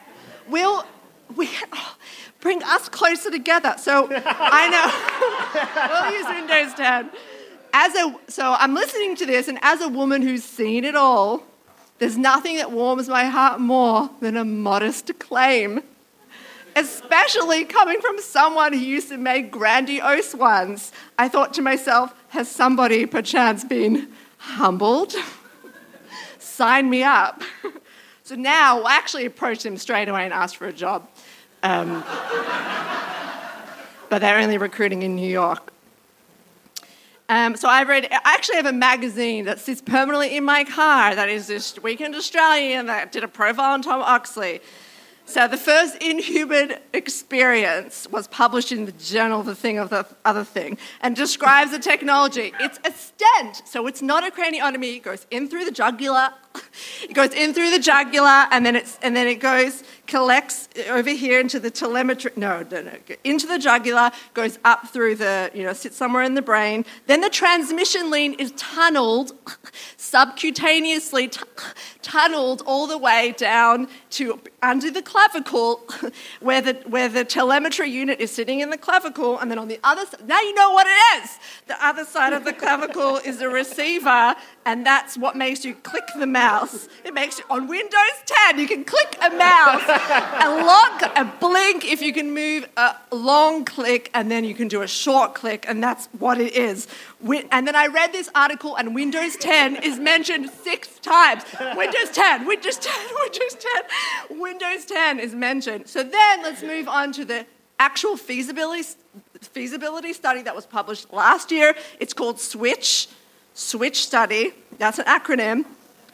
Bring us closer together. So I know we'll use Windows 10. So I'm listening to this, and as a woman who's seen it all, there's nothing that warms my heart more than a modest claim, especially coming from someone who used to make grandiose ones. I thought to myself, has somebody perchance been humbled? Sign me up. So now I actually approached him straight away and asked for a job. But they're only recruiting in New York. So I actually have a magazine that sits permanently in my car that is this Weekend Australian that did a profile on Tom Oxley. So the first Inhuman experience was published in the Journal, the Thing of the Other Thing, and describes the technology. It's a stent, so it's not a craniotomy. It goes in through the jugular. It goes in through the jugular, and then it collects over here into the telemetry. No, into the jugular, goes up through sits somewhere in the brain. Then the transmission link is tunneled, subcutaneously tunneled all the way down to under the clavicle, where the telemetry unit is sitting in the clavicle, and then on the other side, now you know what it is. The other side of the clavicle is a receiver, and that's what makes you click the mouse. It makes you, on Windows 10, you can click a mouse, a blink if you can move a long click, and then you can do a short click, and that's what it is. And then I read this article, and Windows 10 is mentioned 6 times. Windows 10, Windows 10, Windows 10. Windows 10 is mentioned. So then let's move on to the actual feasibility study that was published last year. It's called SWITCH. Switch study. That's an acronym.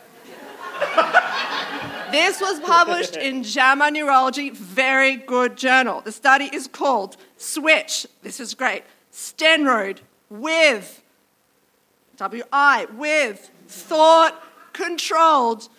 This was published in JAMA Neurology, very good journal. The study is called Switch, this is great, Stenrode with, W-I, with thought-controlled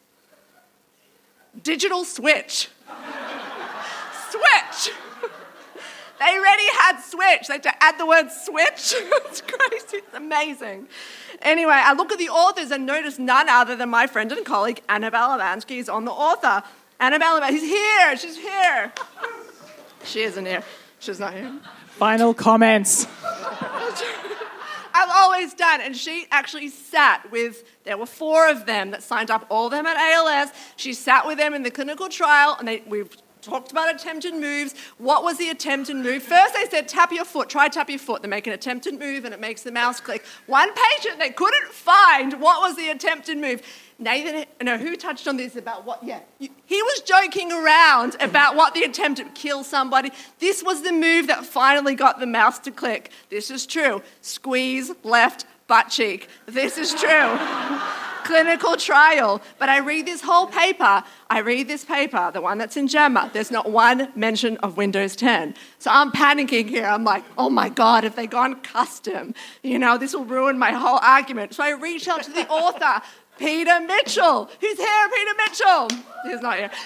digital switch. Switch. They already had switch. They had to add the word switch. It's crazy. It's amazing. Anyway, I look at the authors and notice none other than my friend and colleague, Annabelle Avansky, is on the author. Annabelle Avansky, he's here. She's here. She isn't here. She's not here. Final comments. I've always done. And she actually sat with, there were 4 of them that signed up, all of them at ALS. She sat with them in the clinical trial, and we've talked about attempted moves. What was the attempted move? First they said, tap your foot, try tap your foot. They make an attempted move and it makes the mouse click. One patient, they couldn't find what was the attempted move. Nathan, no, who touched on this about what, he was joking around about what the attempt to kill somebody. This was the move that finally got the mouse to click. This is true. Squeeze left butt cheek. This is true. Clinical trial. But I read this whole paper. The one that's in JAMA. There's not one mention of Windows 10. So I'm panicking here. I'm like, oh my God, if they've gone custom, this will ruin my whole argument. So I reach out to the author, Peter Mitchell. Who's here, Peter Mitchell? He's not here.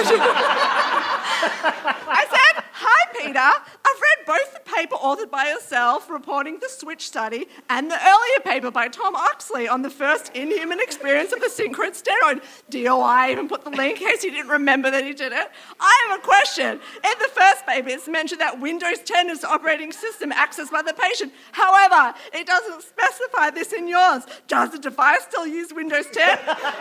I said, hi, Peter. I've read both the paper authored by yourself reporting the switch study and the earlier paper by Tom Oxley on the first in-human experience of the synchron steroid. DOI even put the link in case you didn't remember that he did it. I have a question. In the first paper, it's mentioned that Windows 10 is the operating system accessed by the patient. However, it doesn't specify this in yours. Does the device still use Windows 10?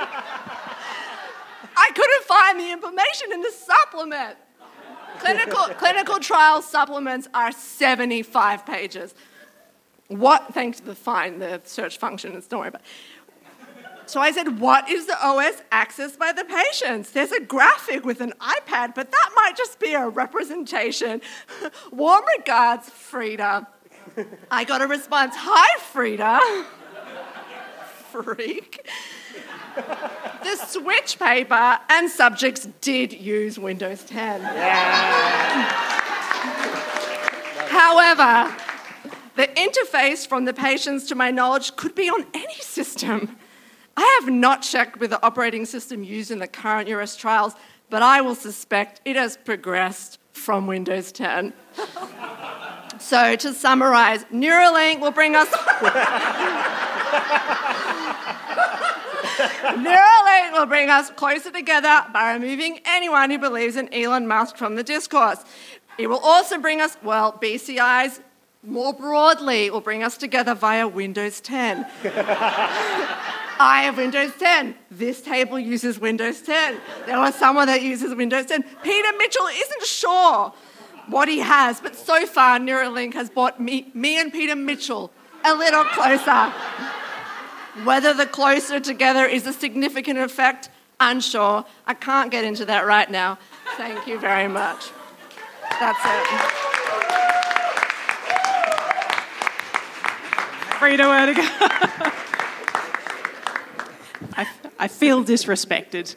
I couldn't find the information in the supplement. Clinical trial supplements are 75 pages. Thanks to the search function, don't worry about it. So I said, what is the OS accessed by the patients? There's a graphic with an iPad, but that might just be a representation. Warm regards, Frida. I got a response, hi, Frida. Freak. The switch paper and subjects did use Windows 10. Yeah. However, the interface from the patients, to my knowledge, could be on any system. I have not checked with the operating system used in the current US trials, but I will suspect it has progressed from Windows 10. So to summarize, Neuralink will bring us... Neuralink will bring us closer together by removing anyone who believes in Elon Musk from the discourse. It will also bring us, BCIs more broadly will bring us together via Windows 10. I have Windows 10. This table uses Windows 10. There was someone that uses Windows 10. Peter Mitchell isn't sure what he has, but so far Neuralink has brought me and Peter Mitchell a little closer. Whether the closer together is a significant effect, unsure. I can't get into that right now. Thank you very much. That's it. Frida, where to go? I feel disrespected.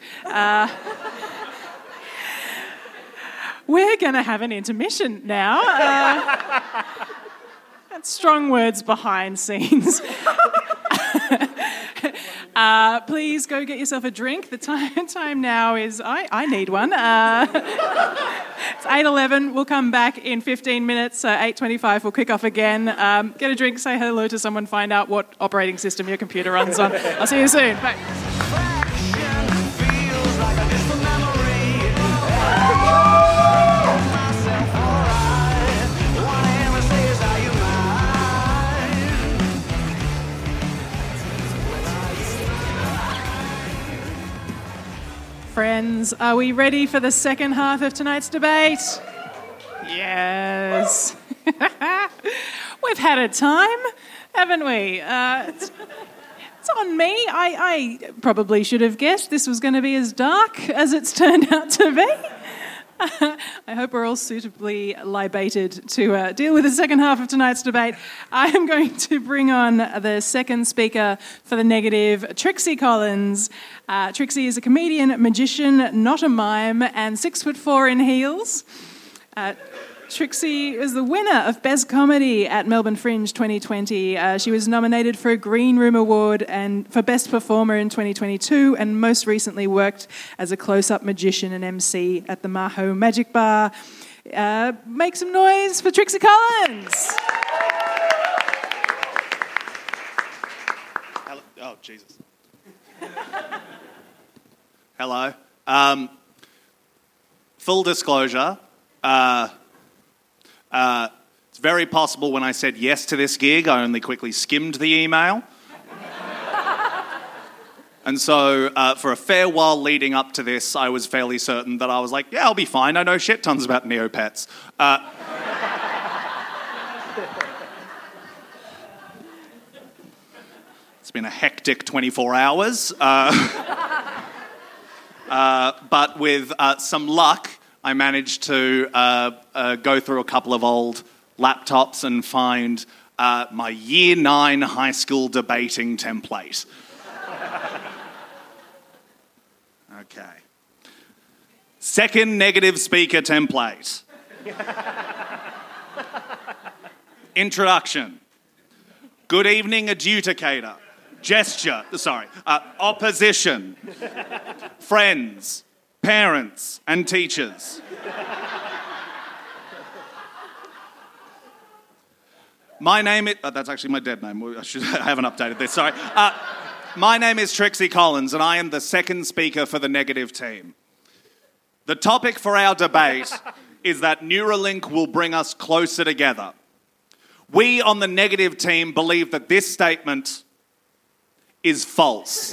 We're going to have an intermission now. That's strong words behind scenes. Please go get yourself a drink. The time now is... I need one. It's 8:11. We'll come back in 15 minutes. 8:25 we'll kick off again. Get a drink, say hello to someone, find out what operating system your computer runs on. I'll see you soon. Bye. Friends, are we ready for the second half of tonight's debate? Yes. We've had a time, haven't we? It's on me. I probably should have guessed this was going to be as dark as it's turned out to be. I hope we're all suitably libated to deal with the second half of tonight's debate. I am going to bring on the second speaker for the negative, Trixie Collins. Trixie is a comedian, magician, not a mime, and 6'4" in heels. Trixie is the winner of Best Comedy at Melbourne Fringe 2020. She was nominated for a Green Room Award and for Best Performer in 2022, and most recently worked as a close-up magician and MC at the Maho Magic Bar. Make some noise for Trixie Collins. Hello. Oh, Jesus. Hello. Full disclosure, it's very possible when I said yes to this gig, I only quickly skimmed the email. And so for a fair while leading up to this, I was fairly certain that I was like, yeah, I'll be fine. I know shit tons about Neopets. It's been a hectic 24 hours. But with some luck, I managed to go through a couple of old laptops and find my Year 9 high school debating template. Okay. Second negative speaker template. Introduction. Good evening, adjudicator. Opposition. Friends. Parents and teachers. My name is... that's actually my dead name. I haven't updated this, sorry. My name is Trixie Collins, and I am the second speaker for the negative team. The topic for our debate is that Neuralink will bring us closer together. We on the negative team believe that this statement is false.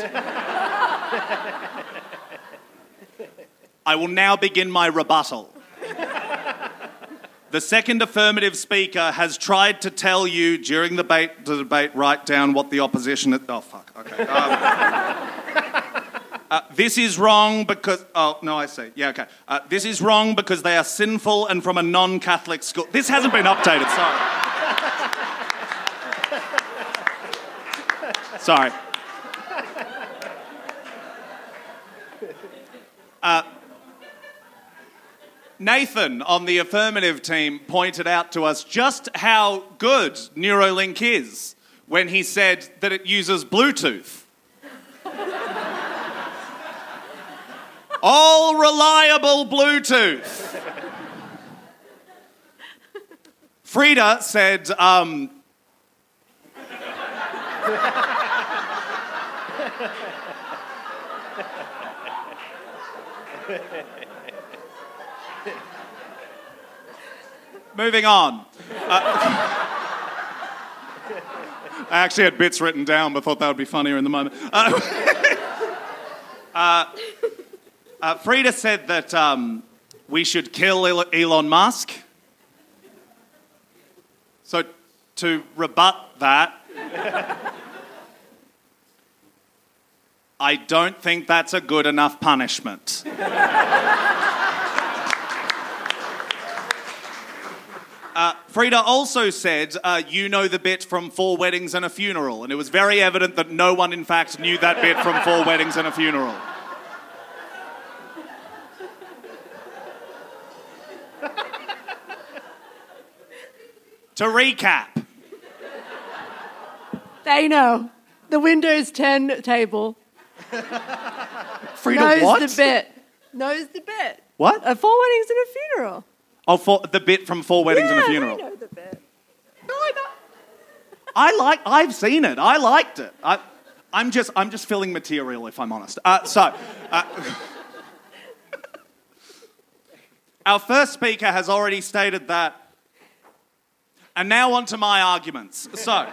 I will now begin my rebuttal. The second affirmative speaker has tried to tell you during the debate, write down what the opposition... Oh, fuck, okay. This is wrong because... Oh, no, I see. Yeah, okay. This is wrong because they are sinful and from a non-Catholic school. This hasn't been updated, sorry. Sorry. Nathan on the affirmative team pointed out to us just how good Neuralink is when he said that it uses Bluetooth. All reliable Bluetooth. Frida said, moving on. I actually had bits written down, but thought that would be funnier in the moment. Frida said that we should kill Elon Musk. So to rebut that, I don't think that's a good enough punishment. Frida also said, you know the bit from 4 Weddings and a Funeral, and it was very evident that no one, in fact, knew that bit from 4 Weddings and a Funeral. To recap. They know. The Windows 10 table Frida, knows what? the bit. Knows the bit. What? 4 Weddings and a Funeral. Oh, the bit from 4 Weddings and a Funeral. I know the bit. I've seen it. I liked it. I'm just filling material, if I'm honest. Our first speaker has already stated that. And now on to my arguments. So,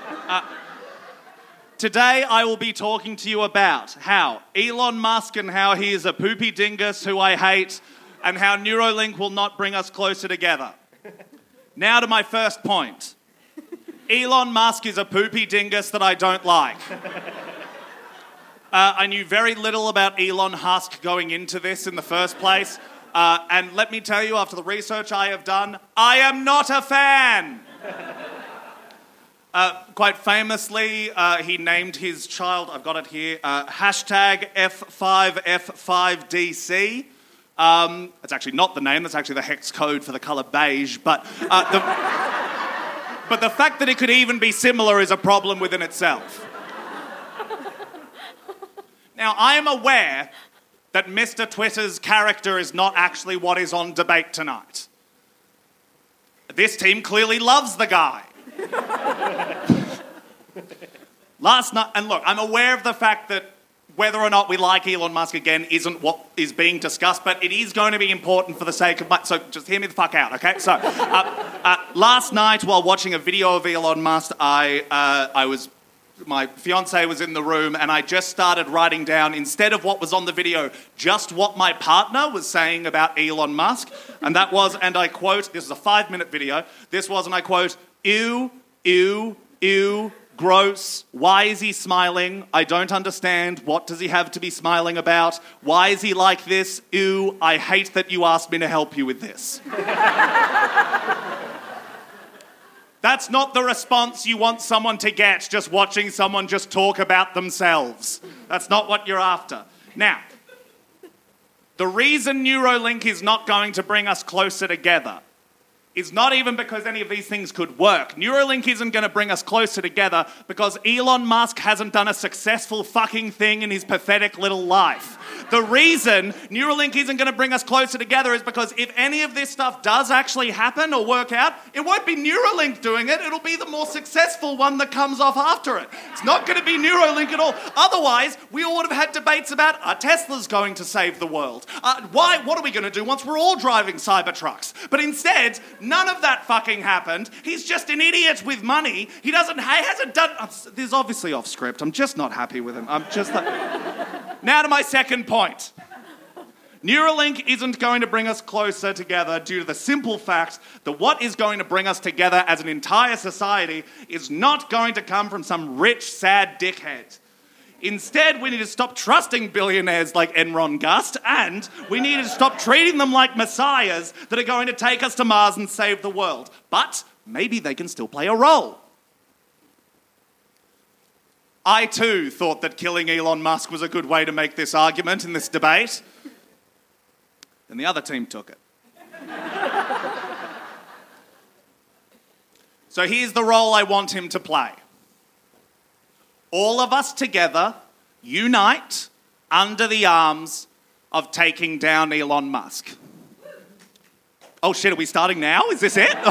today I will be talking to you about how Elon Musk and how he is a poopy dingus who I hate, and how Neuralink will not bring us closer together. Now to my first point. Elon Musk is a poopy dingus that I don't like. I knew very little about Elon Musk going into this in the first place. And let me tell you, after the research I have done, I am not a fan. Quite famously, he named his child, I've got it here, hashtag F5F5DC. It's actually not the name, that's actually the hex code for the colour beige, but the fact that it could even be similar is a problem within itself. Now, I am aware that Mr. Twitter's character is not actually what is on debate tonight. This team clearly loves the guy. Last night, and look, I'm aware of the fact that whether or not we like Elon Musk again isn't what is being discussed, but it is going to be important for the sake of so just hear me the fuck out, okay? So, last night while watching a video of Elon Musk, my fiance was in the room and I just started writing down, instead of what was on the video, just what my partner was saying about Elon Musk. And that was, and I quote, this is a 5-minute video, this was, and I quote, ew, ew, ew, gross, why is he smiling? I don't understand, what does he have to be smiling about? Why is he like this? Ew, I hate that you asked me to help you with this. That's not the response you want someone to get just watching someone just talk about themselves. That's not what you're after. Now, the reason Neuralink is not going to bring us closer together is not even because any of these things could work. Neuralink isn't going to bring us closer together because Elon Musk hasn't done a successful fucking thing in his pathetic little life. The reason Neuralink isn't going to bring us closer together is because if any of this stuff does actually happen or work out, it won't be Neuralink doing it, it'll be the more successful one that comes off after it. It's not going to be Neuralink at all. Otherwise, we all would have had debates about, are Teslas going to save the world? What are we going to do once we're all driving Cybertrucks? But instead, none of that fucking happened. He's just an idiot with money. He hasn't done... This is obviously off script. I'm just not happy with him. I'm just like... Now to my second point. Neuralink isn't going to bring us closer together due to the simple fact that what is going to bring us together as an entire society is not going to come from some rich, sad dickhead. Instead, we need to stop trusting billionaires like Enron Gust, and we need to stop treating them like messiahs that are going to take us to Mars and save the world. But maybe they can still play a role. I too thought that killing Elon Musk was a good way to make this argument in this debate. And the other team took it. So here's the role I want him to play. All of us together unite under the arms of taking down Elon Musk. Oh shit, are we starting now? Is this it?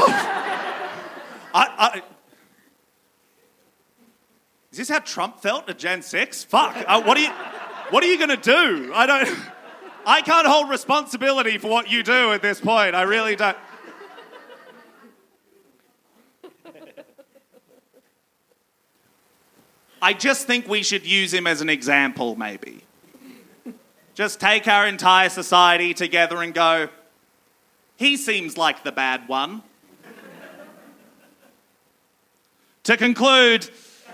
Is this how Trump felt at Jan 6? Fuck. What are you going to do? I can't hold responsibility for what you do at this point. I really don't. I just think we should use him as an example, maybe. Just take our entire society together and go, he seems like the bad one. To conclude...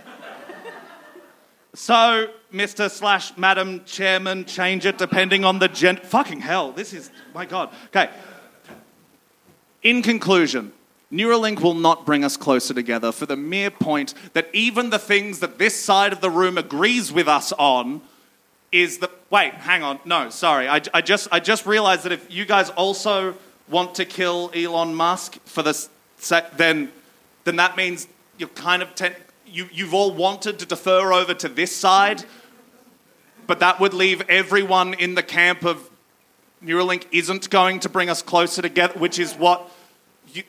So, Mr. / Madam Chairman, change it depending on the fucking hell, this is... My God. Okay. In conclusion, Neuralink will not bring us closer together for the mere point that even the things that this side of the room agrees with us on is the... Wait, hang on. No, sorry. I just realised that if you guys also want to kill Elon Musk for this... Then that means you're kind of... You've all wanted to defer over to this side, but that would leave everyone in the camp of Neuralink isn't going to bring us closer together, which is what you...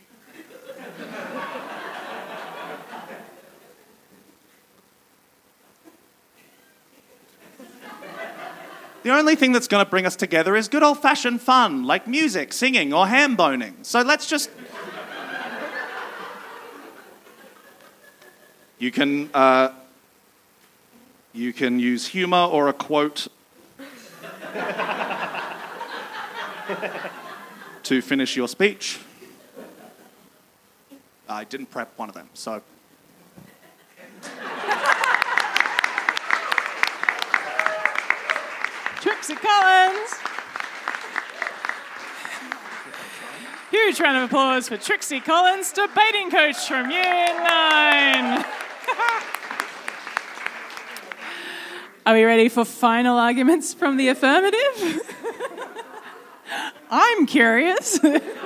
The only thing that's going to bring us together is good old-fashioned fun, like music, singing, or ham-boning. So let's just... You can use humour or a quote to finish your speech. I didn't prep one of them, so... Trixie Collins! huge round of applause for Trixie Collins, debating coach from Year 9. Are we ready for final arguments from the affirmative? I'm curious.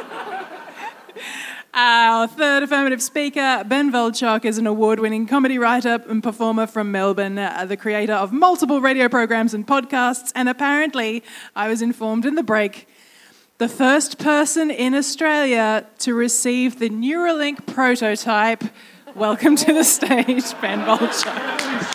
Our third affirmative speaker, Ben Volchok, is an award-winning comedy writer and performer from Melbourne, the creator of multiple radio programs and podcasts, and apparently, I was informed in the break, the first person in Australia to receive the Neuralink prototype. Welcome to the stage, Ben Volchok.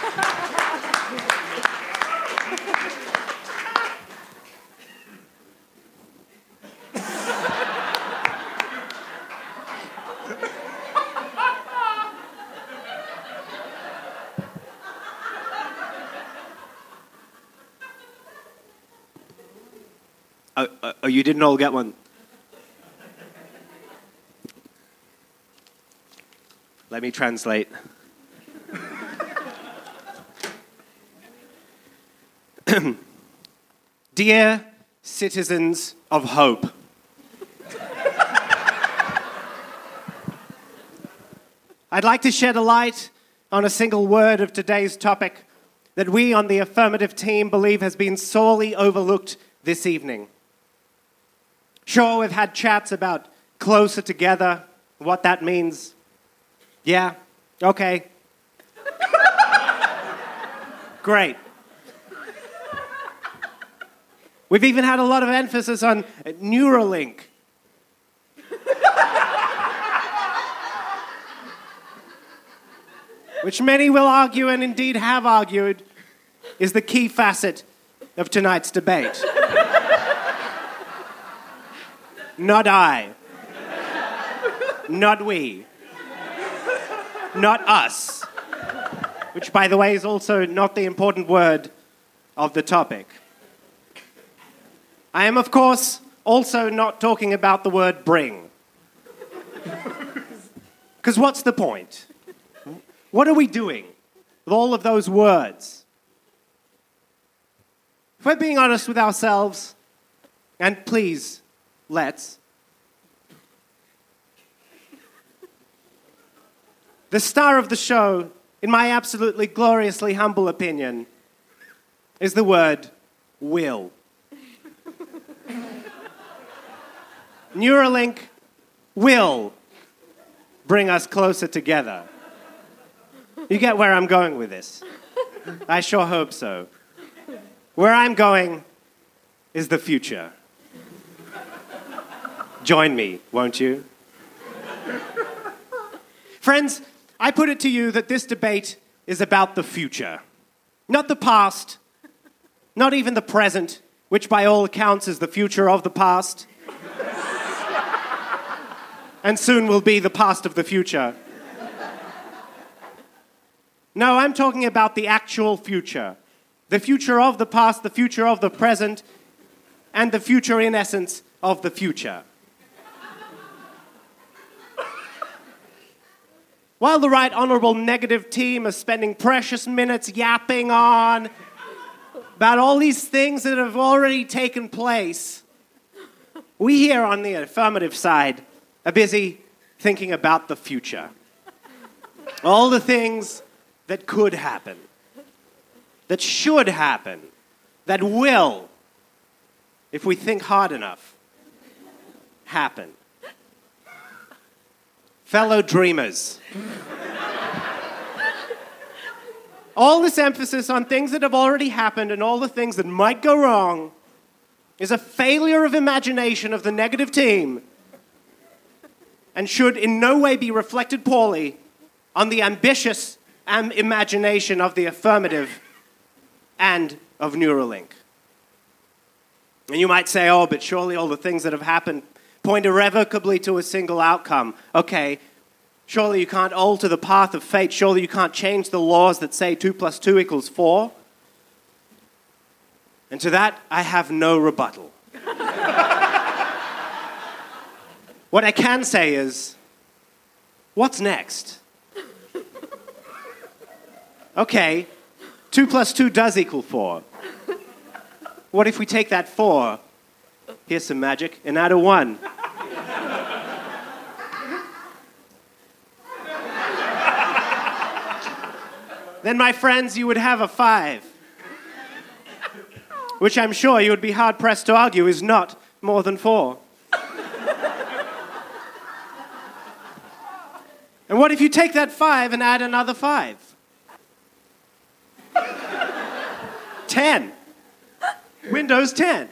Oh, you didn't all get one. Let me translate. Dear citizens of hope, I'd like to shed a light on a single word of today's topic that we on the affirmative team believe has been sorely overlooked this evening. Sure, we've had chats about closer together, what that means. Yeah, okay. Great. We've even had a lot of emphasis on Neuralink. Which many will argue, and indeed have argued, is the key facet of tonight's debate. Not I. Not we. Not us. Which, by the way, is also not the important word of the topic. I am, of course, also not talking about the word bring. Because what's the point? What are we doing with all of those words? If we're being honest with ourselves, and please, let's. The star of the show, in my absolutely gloriously humble opinion, is the word will. Neuralink will bring us closer together. You get where I'm going with this? I sure hope so. Where I'm going is the future. Join me, won't you? Friends, I put it to you that this debate is about the future. Not the past, not even the present, which by all accounts is the future of the past. And soon will be the past of the future. No, I'm talking about the actual future. The future of the past, the future of the present, and the future, in essence, of the future. While the Right Honourable Negative team is spending precious minutes yapping on about all these things that have already taken place, we here on the affirmative side are busy thinking about the future. All the things that could happen, that should happen, that will, if we think hard enough, happen. Fellow dreamers, all this emphasis on things that have already happened and all the things that might go wrong is a failure of imagination of the negative team and should in no way be reflected poorly on the ambitious imagination of the affirmative and of Neuralink. And you might say, oh, but surely all the things that have happened point irrevocably to a single outcome. Okay, surely you can't alter the path of fate. Surely you can't change the laws that say 2 + 2 = 4. And to that, I have no rebuttal. What I can say is, what's next? Okay, 2 + 2 does equal 4. What if we take that 4, here's some magic, and add a 1? then, my friends, you would have a 5. Which I'm sure you would be hard-pressed to argue is not more than 4. And what if you take that 5 and add another 5? 10. Windows 10.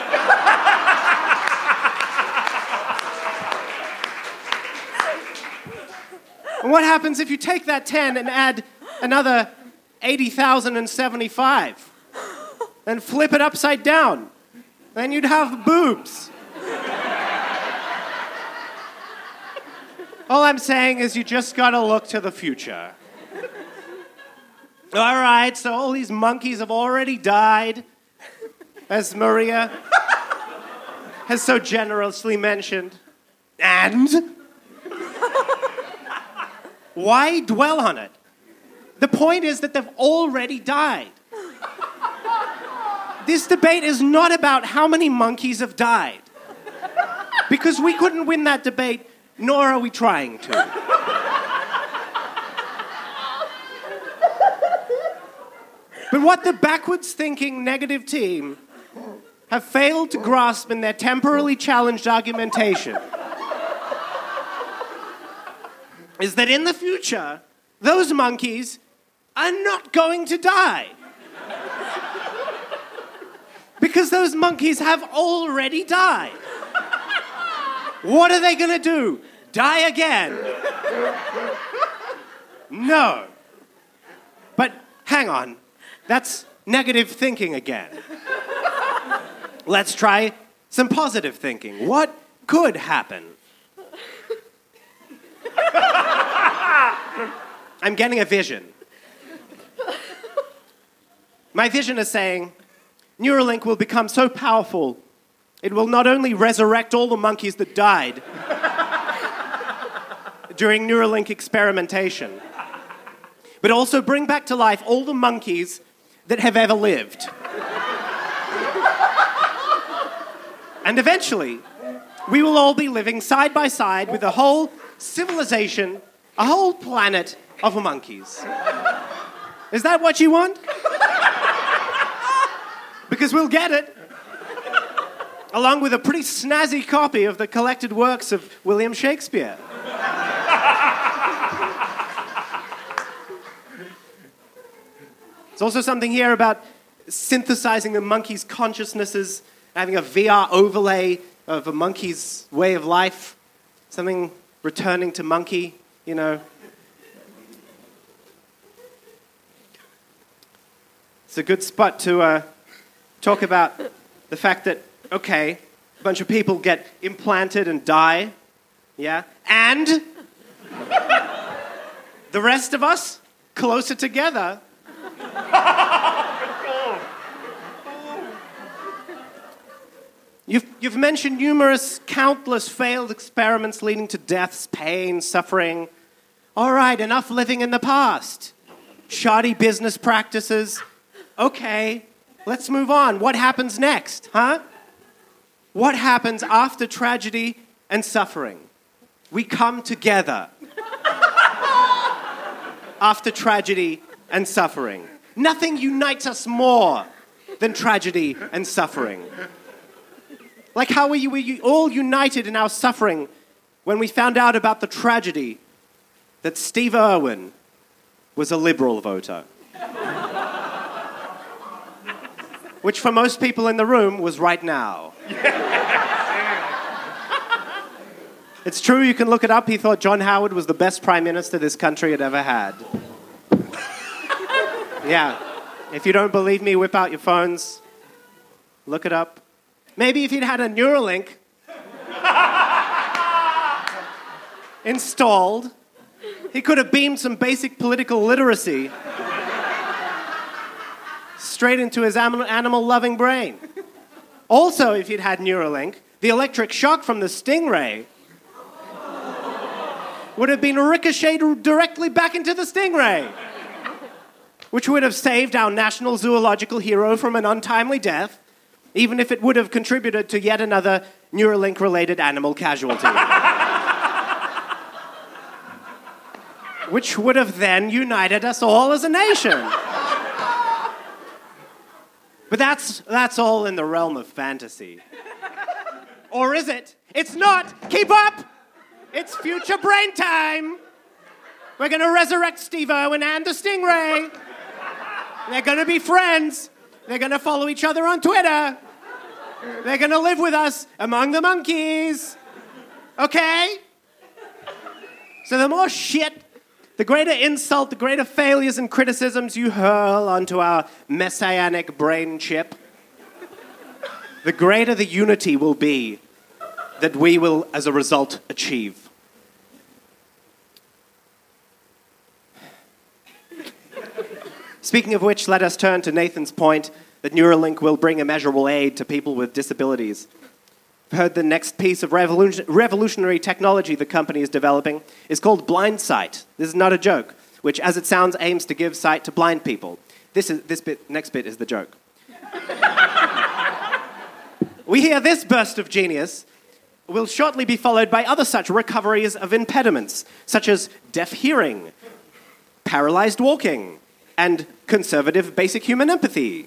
And what happens if you take that 10 and add another 80,075? And flip it upside down? Then you'd have boobs. All I'm saying is you just gotta look to the future. All right, so all these monkeys have already died, as Maria has so generously mentioned. And? Why dwell on it? The point is that they've already died. This debate is not about how many monkeys have died. Because we couldn't win that debate, nor are we trying to. But what the backwards-thinking negative team have failed to grasp in their temporally challenged argumentation is that in the future, those monkeys are not going to die. Because those monkeys have already died. What are they going to do? Die again? No. But hang on. That's negative thinking again. Let's try some positive thinking. What could happen? I'm getting a vision. My vision is saying, Neuralink will become so powerful, it will not only resurrect all the monkeys that died during Neuralink experimentation, but also bring back to life all the monkeys that have ever lived. And eventually, we will all be living side by side with a whole civilization, a whole planet of monkeys. Is that what you want? Because we'll get it, along with a pretty snazzy copy of the collected works of William Shakespeare. There's also something here about synthesizing the monkey's consciousnesses, having a VR overlay of a monkey's way of life, something returning to monkey, you know. It's a good spot to talk about the fact that, okay, a bunch of people get implanted and die, yeah, and the rest of us, closer together. You've mentioned countless failed experiments leading to deaths, pain, suffering. All right, enough living in the past. Shoddy business practices. Okay, let's move on. What happens next, huh? What happens after tragedy and suffering? We come together. After tragedy and suffering. Nothing unites us more than tragedy and suffering. Like how were we all united in our suffering when we found out about the tragedy that Steve Irwin was a Liberal voter. Which for most people in the room was right now. It's true, you can look it up. He thought John Howard was the best prime minister this country had ever had. Yeah. If you don't believe me, whip out your phones. Look it up. Maybe if he'd had a Neuralink installed, he could have beamed some basic political literacy straight into his animal-loving brain. Also, if he'd had Neuralink, the electric shock from the stingray would have been ricocheted directly back into the stingray, which would have saved our national zoological hero from an untimely death, even if it would have contributed to yet another Neuralink-related animal casualty. which would have then united us all as a nation. But that's all in the realm of fantasy. Or is it? It's not! Keep up! It's future brain time! We're going to resurrect Steve-O and the Stingray. They're going to be friends. They're going to follow each other on Twitter. They're going to live with us among the monkeys. Okay? So the more shit, the greater insult, the greater failures and criticisms you hurl onto our messianic brain chip, the greater the unity will be that we will, as a result, achieve. Speaking of which, let us turn to Nathan's point that Neuralink will bring immeasurable aid to people with disabilities. I've heard the next piece of revolutionary technology the company is developing is called BlindSight. This is not a joke, which, as it sounds, aims to give sight to blind people. Next bit is the joke. We hear this burst of genius will shortly be followed by other such recoveries of impediments, such as deaf hearing, paralyzed walking, and conservative basic human empathy.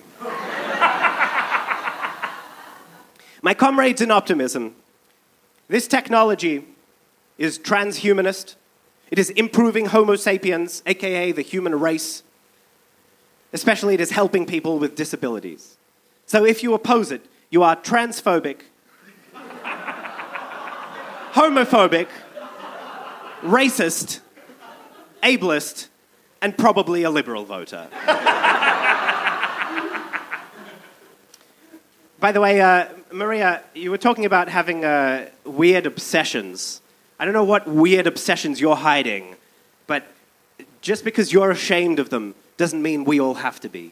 My comrades in optimism, this technology is transhumanist. It is improving Homo sapiens, aka the human race. Especially it is helping people with disabilities. So if you oppose it, you are transphobic, homophobic, racist, ableist, and probably a liberal voter. By the way, Maria, you were talking about having weird obsessions. I don't know what weird obsessions you're hiding, but just because you're ashamed of them doesn't mean we all have to be.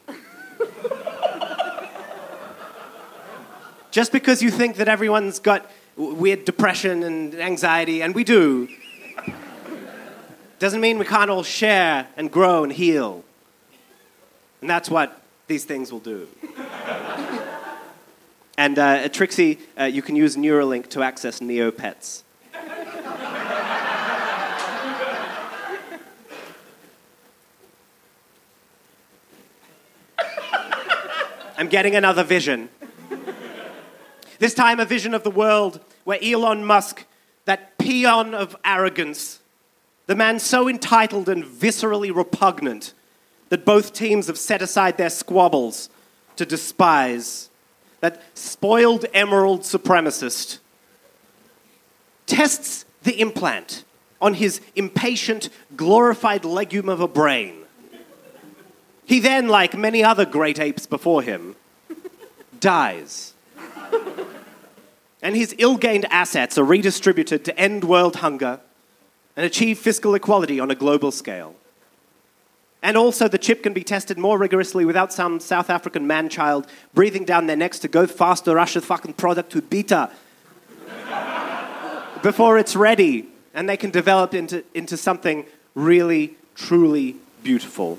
Just because you think that everyone's got weird depression and anxiety, and we do, doesn't mean we can't all share and grow and heal. And that's what these things will do. And Trixie, you can use Neuralink to access Neopets. I'm getting another vision. This time a vision of the world where Elon Musk, that peon of arrogance, the man so entitled and viscerally repugnant that both teams have set aside their squabbles to despise, that spoiled emerald supremacist, tests the implant on his impatient, glorified legume of a brain. He then, like many other great apes before him, dies. And his ill-gained assets are redistributed to end world hunger and achieve fiscal equality on a global scale. And also the chip can be tested more rigorously without some South African man-child breathing down their necks to go faster, rush the fucking product to beta before it's ready. And they can develop into something really, truly beautiful.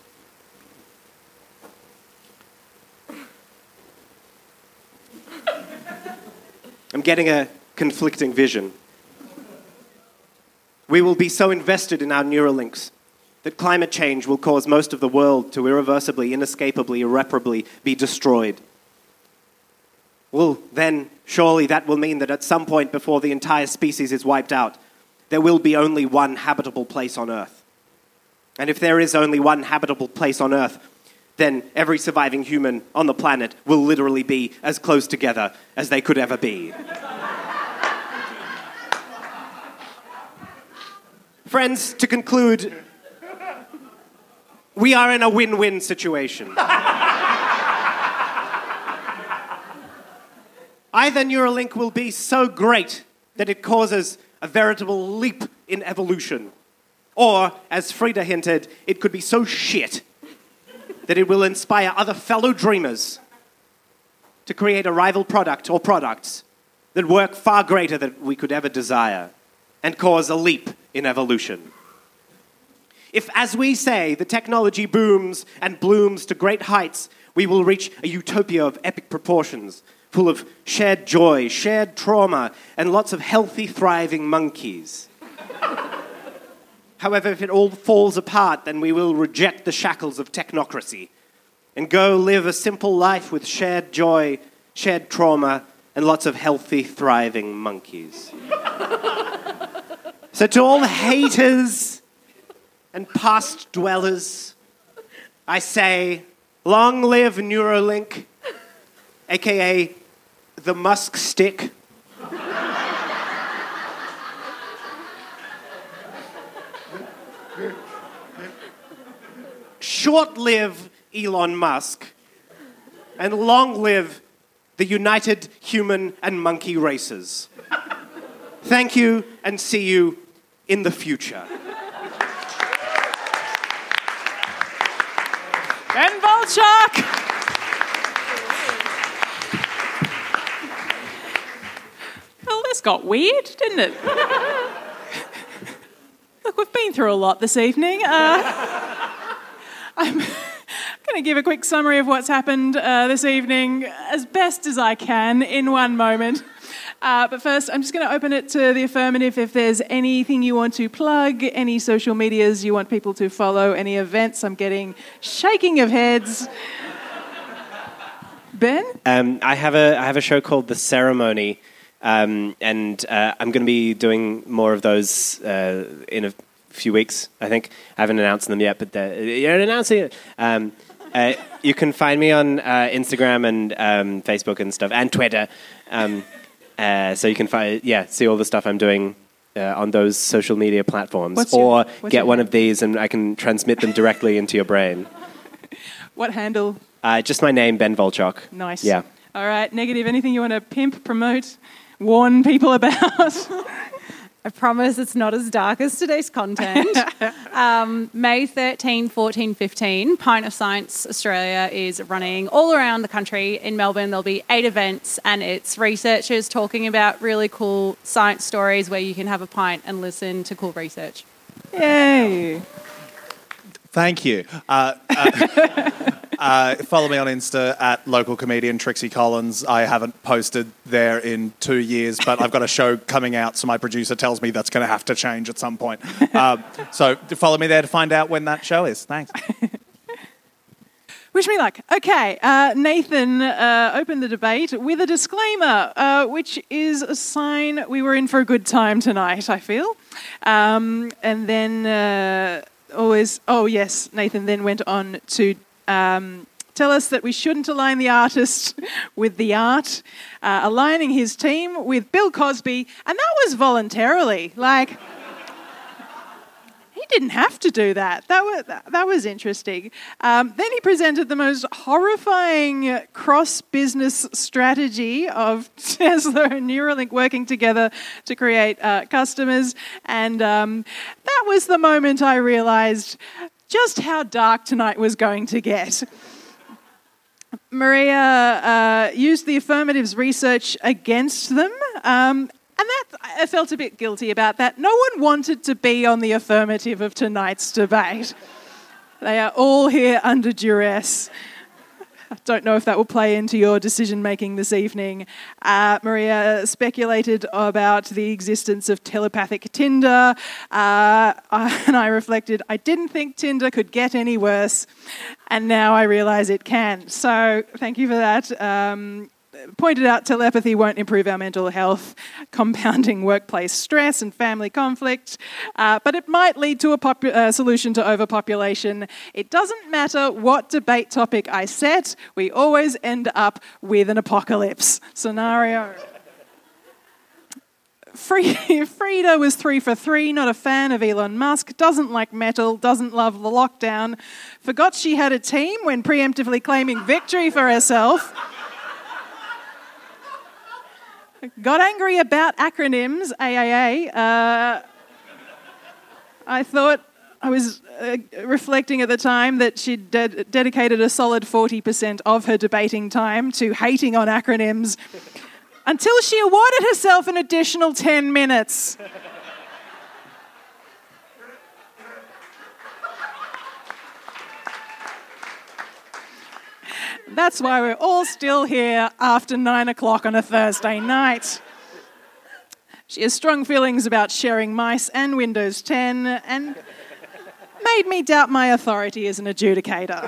I'm getting a conflicting vision. We will be so invested in our Neuralinks that climate change will cause most of the world to irreversibly, inescapably, irreparably be destroyed. Well, then, surely that will mean that at some point before the entire species is wiped out, there will be only one habitable place on Earth. And if there is only one habitable place on Earth, then every surviving human on the planet will literally be as close together as they could ever be. Friends, to conclude, we are in a win-win situation. Either Neuralink will be so great that it causes a veritable leap in evolution, or, as Frida hinted, it could be so shit that it will inspire other fellow dreamers to create a rival product or products that work far greater than we could ever desire and cause a leap in evolution. If, as we say, the technology booms and blooms to great heights, we will reach a utopia of epic proportions, full of shared joy, shared trauma, and lots of healthy, thriving monkeys. However, if it all falls apart, then we will reject the shackles of technocracy and go live a simple life with shared joy, shared trauma, and lots of healthy, thriving monkeys. So to all the haters and past dwellers, I say, long live Neuralink, aka the Musk stick. Short live Elon Musk, and long live the united human and monkey races. Thank you, and see you in the future. Ben Volchok! Well, this got weird, didn't it? Look, we've been through a lot this evening. I'm going to give a quick summary of what's happened this evening as best as I can in one moment. But first, I'm just going to open it to the affirmative. If there's anything you want to plug, any social medias you want people to follow, any events, I'm getting shaking of heads. Ben? I have a show called The Ceremony, and I'm going to be doing more of those in a few weeks, I think. I haven't announced them yet, but you're announcing it. You can find me on Instagram and Facebook and stuff, and Twitter. So you can see all the stuff I'm doing on those social media platforms. Or get one of these and I can transmit them directly into your brain. What handle? Just my name, Ben Volchok. Nice. Yeah. All right, Negative, anything you want to pimp, promote, warn people about? I promise it's not as dark as today's content. May 13, 14, 15, Pint of Science Australia is running all around the country. In Melbourne, there'll be 8 events, and it's researchers talking about really cool science stories where you can have a pint and listen to cool research. Yay. Thank you. Follow me on Insta at local comedian Trixie Collins. I haven't posted there in 2 years, but I've got a show coming out, so my producer tells me that's going to have to change at some point. So follow me there to find out when that show is. Thanks. Wish me luck. Okay, Nathan opened the debate with a disclaimer, which is a sign we were in for a good time tonight, I feel. And then... Nathan then went on to tell us that we shouldn't align the artist with the art, aligning his team with Bill Cosby, and that was voluntarily. Like, he didn't have to do that. That was interesting. Then he presented the most horrifying cross-business strategy of Tesla and Neuralink working together to create customers, and that was the moment I realised just how dark tonight was going to get. Maria used the affirmatives research against them, and that I felt a bit guilty about that. No one wanted to be on the affirmative of tonight's debate. They are all here under duress. I don't know if that will play into your decision-making this evening. Maria speculated about the existence of telepathic Tinder, and I reflected, I didn't think Tinder could get any worse, and now I realise it can. So thank you for that. Pointed out telepathy won't improve our mental health, compounding workplace stress and family conflict, but it might lead to a solution to overpopulation. It doesn't matter what debate topic I set, we always end up with an apocalypse scenario. Frida was 3 for 3, not a fan of Elon Musk, doesn't like metal, doesn't love the lockdown, forgot she had a team when preemptively claiming victory for herself. Got angry about acronyms, AAA. I thought I was reflecting at the time that she'd dedicated a solid 40% of her debating time to hating on acronyms until she awarded herself an additional 10 minutes. That's why we're all still here after 9 o'clock on a Thursday night. She has strong feelings about sharing mice and Windows 10 and made me doubt my authority as an adjudicator.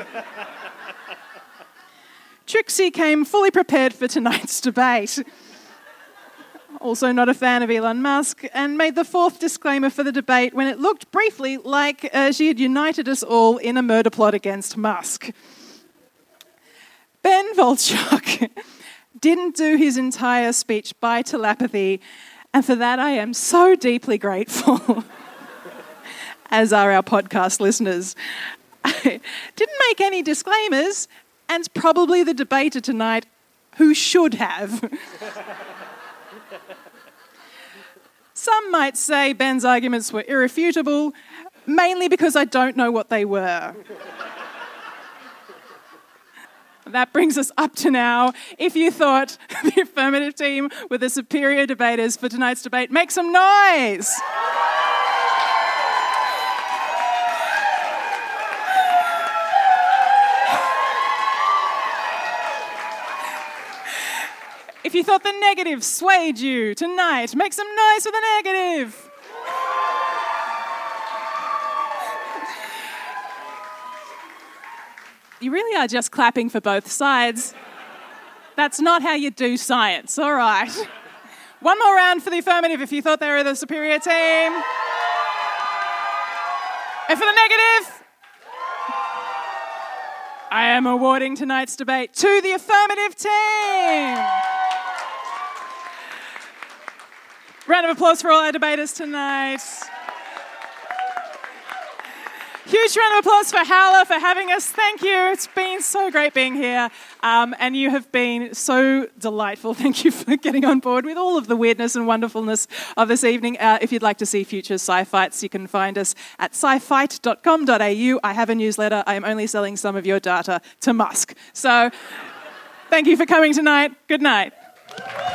Trixie came fully prepared for tonight's debate. Also not a fan of Elon Musk, and made the fourth disclaimer for the debate when it looked briefly like she had united us all in a murder plot against Musk. Ben Volchok didn't do his entire speech by telepathy, and for that I am so deeply grateful, as are our podcast listeners. Didn't make any disclaimers, and probably the debater tonight who should have. Some might say Ben's arguments were irrefutable, mainly because I don't know what they were. That brings us up to now. If you thought the affirmative team were the superior debaters for tonight's debate, make some noise! If you thought the negative swayed you tonight, make some noise for the negative. You really are just clapping for both sides. That's not how you do science, all right. One more round for the affirmative if you thought they were the superior team. And for the negative, I am awarding tonight's debate to the affirmative team. Round of applause for all our debaters tonight. Huge round of applause for Howler for having us. Thank you. It's been so great being here. And you have been so delightful. Thank you for getting on board with all of the weirdness and wonderfulness of this evening. If you'd like to see future sci-fights, you can find us at sci-fight.com.au. I have a newsletter. I am only selling some of your data to Musk. So thank you for coming tonight. Good night.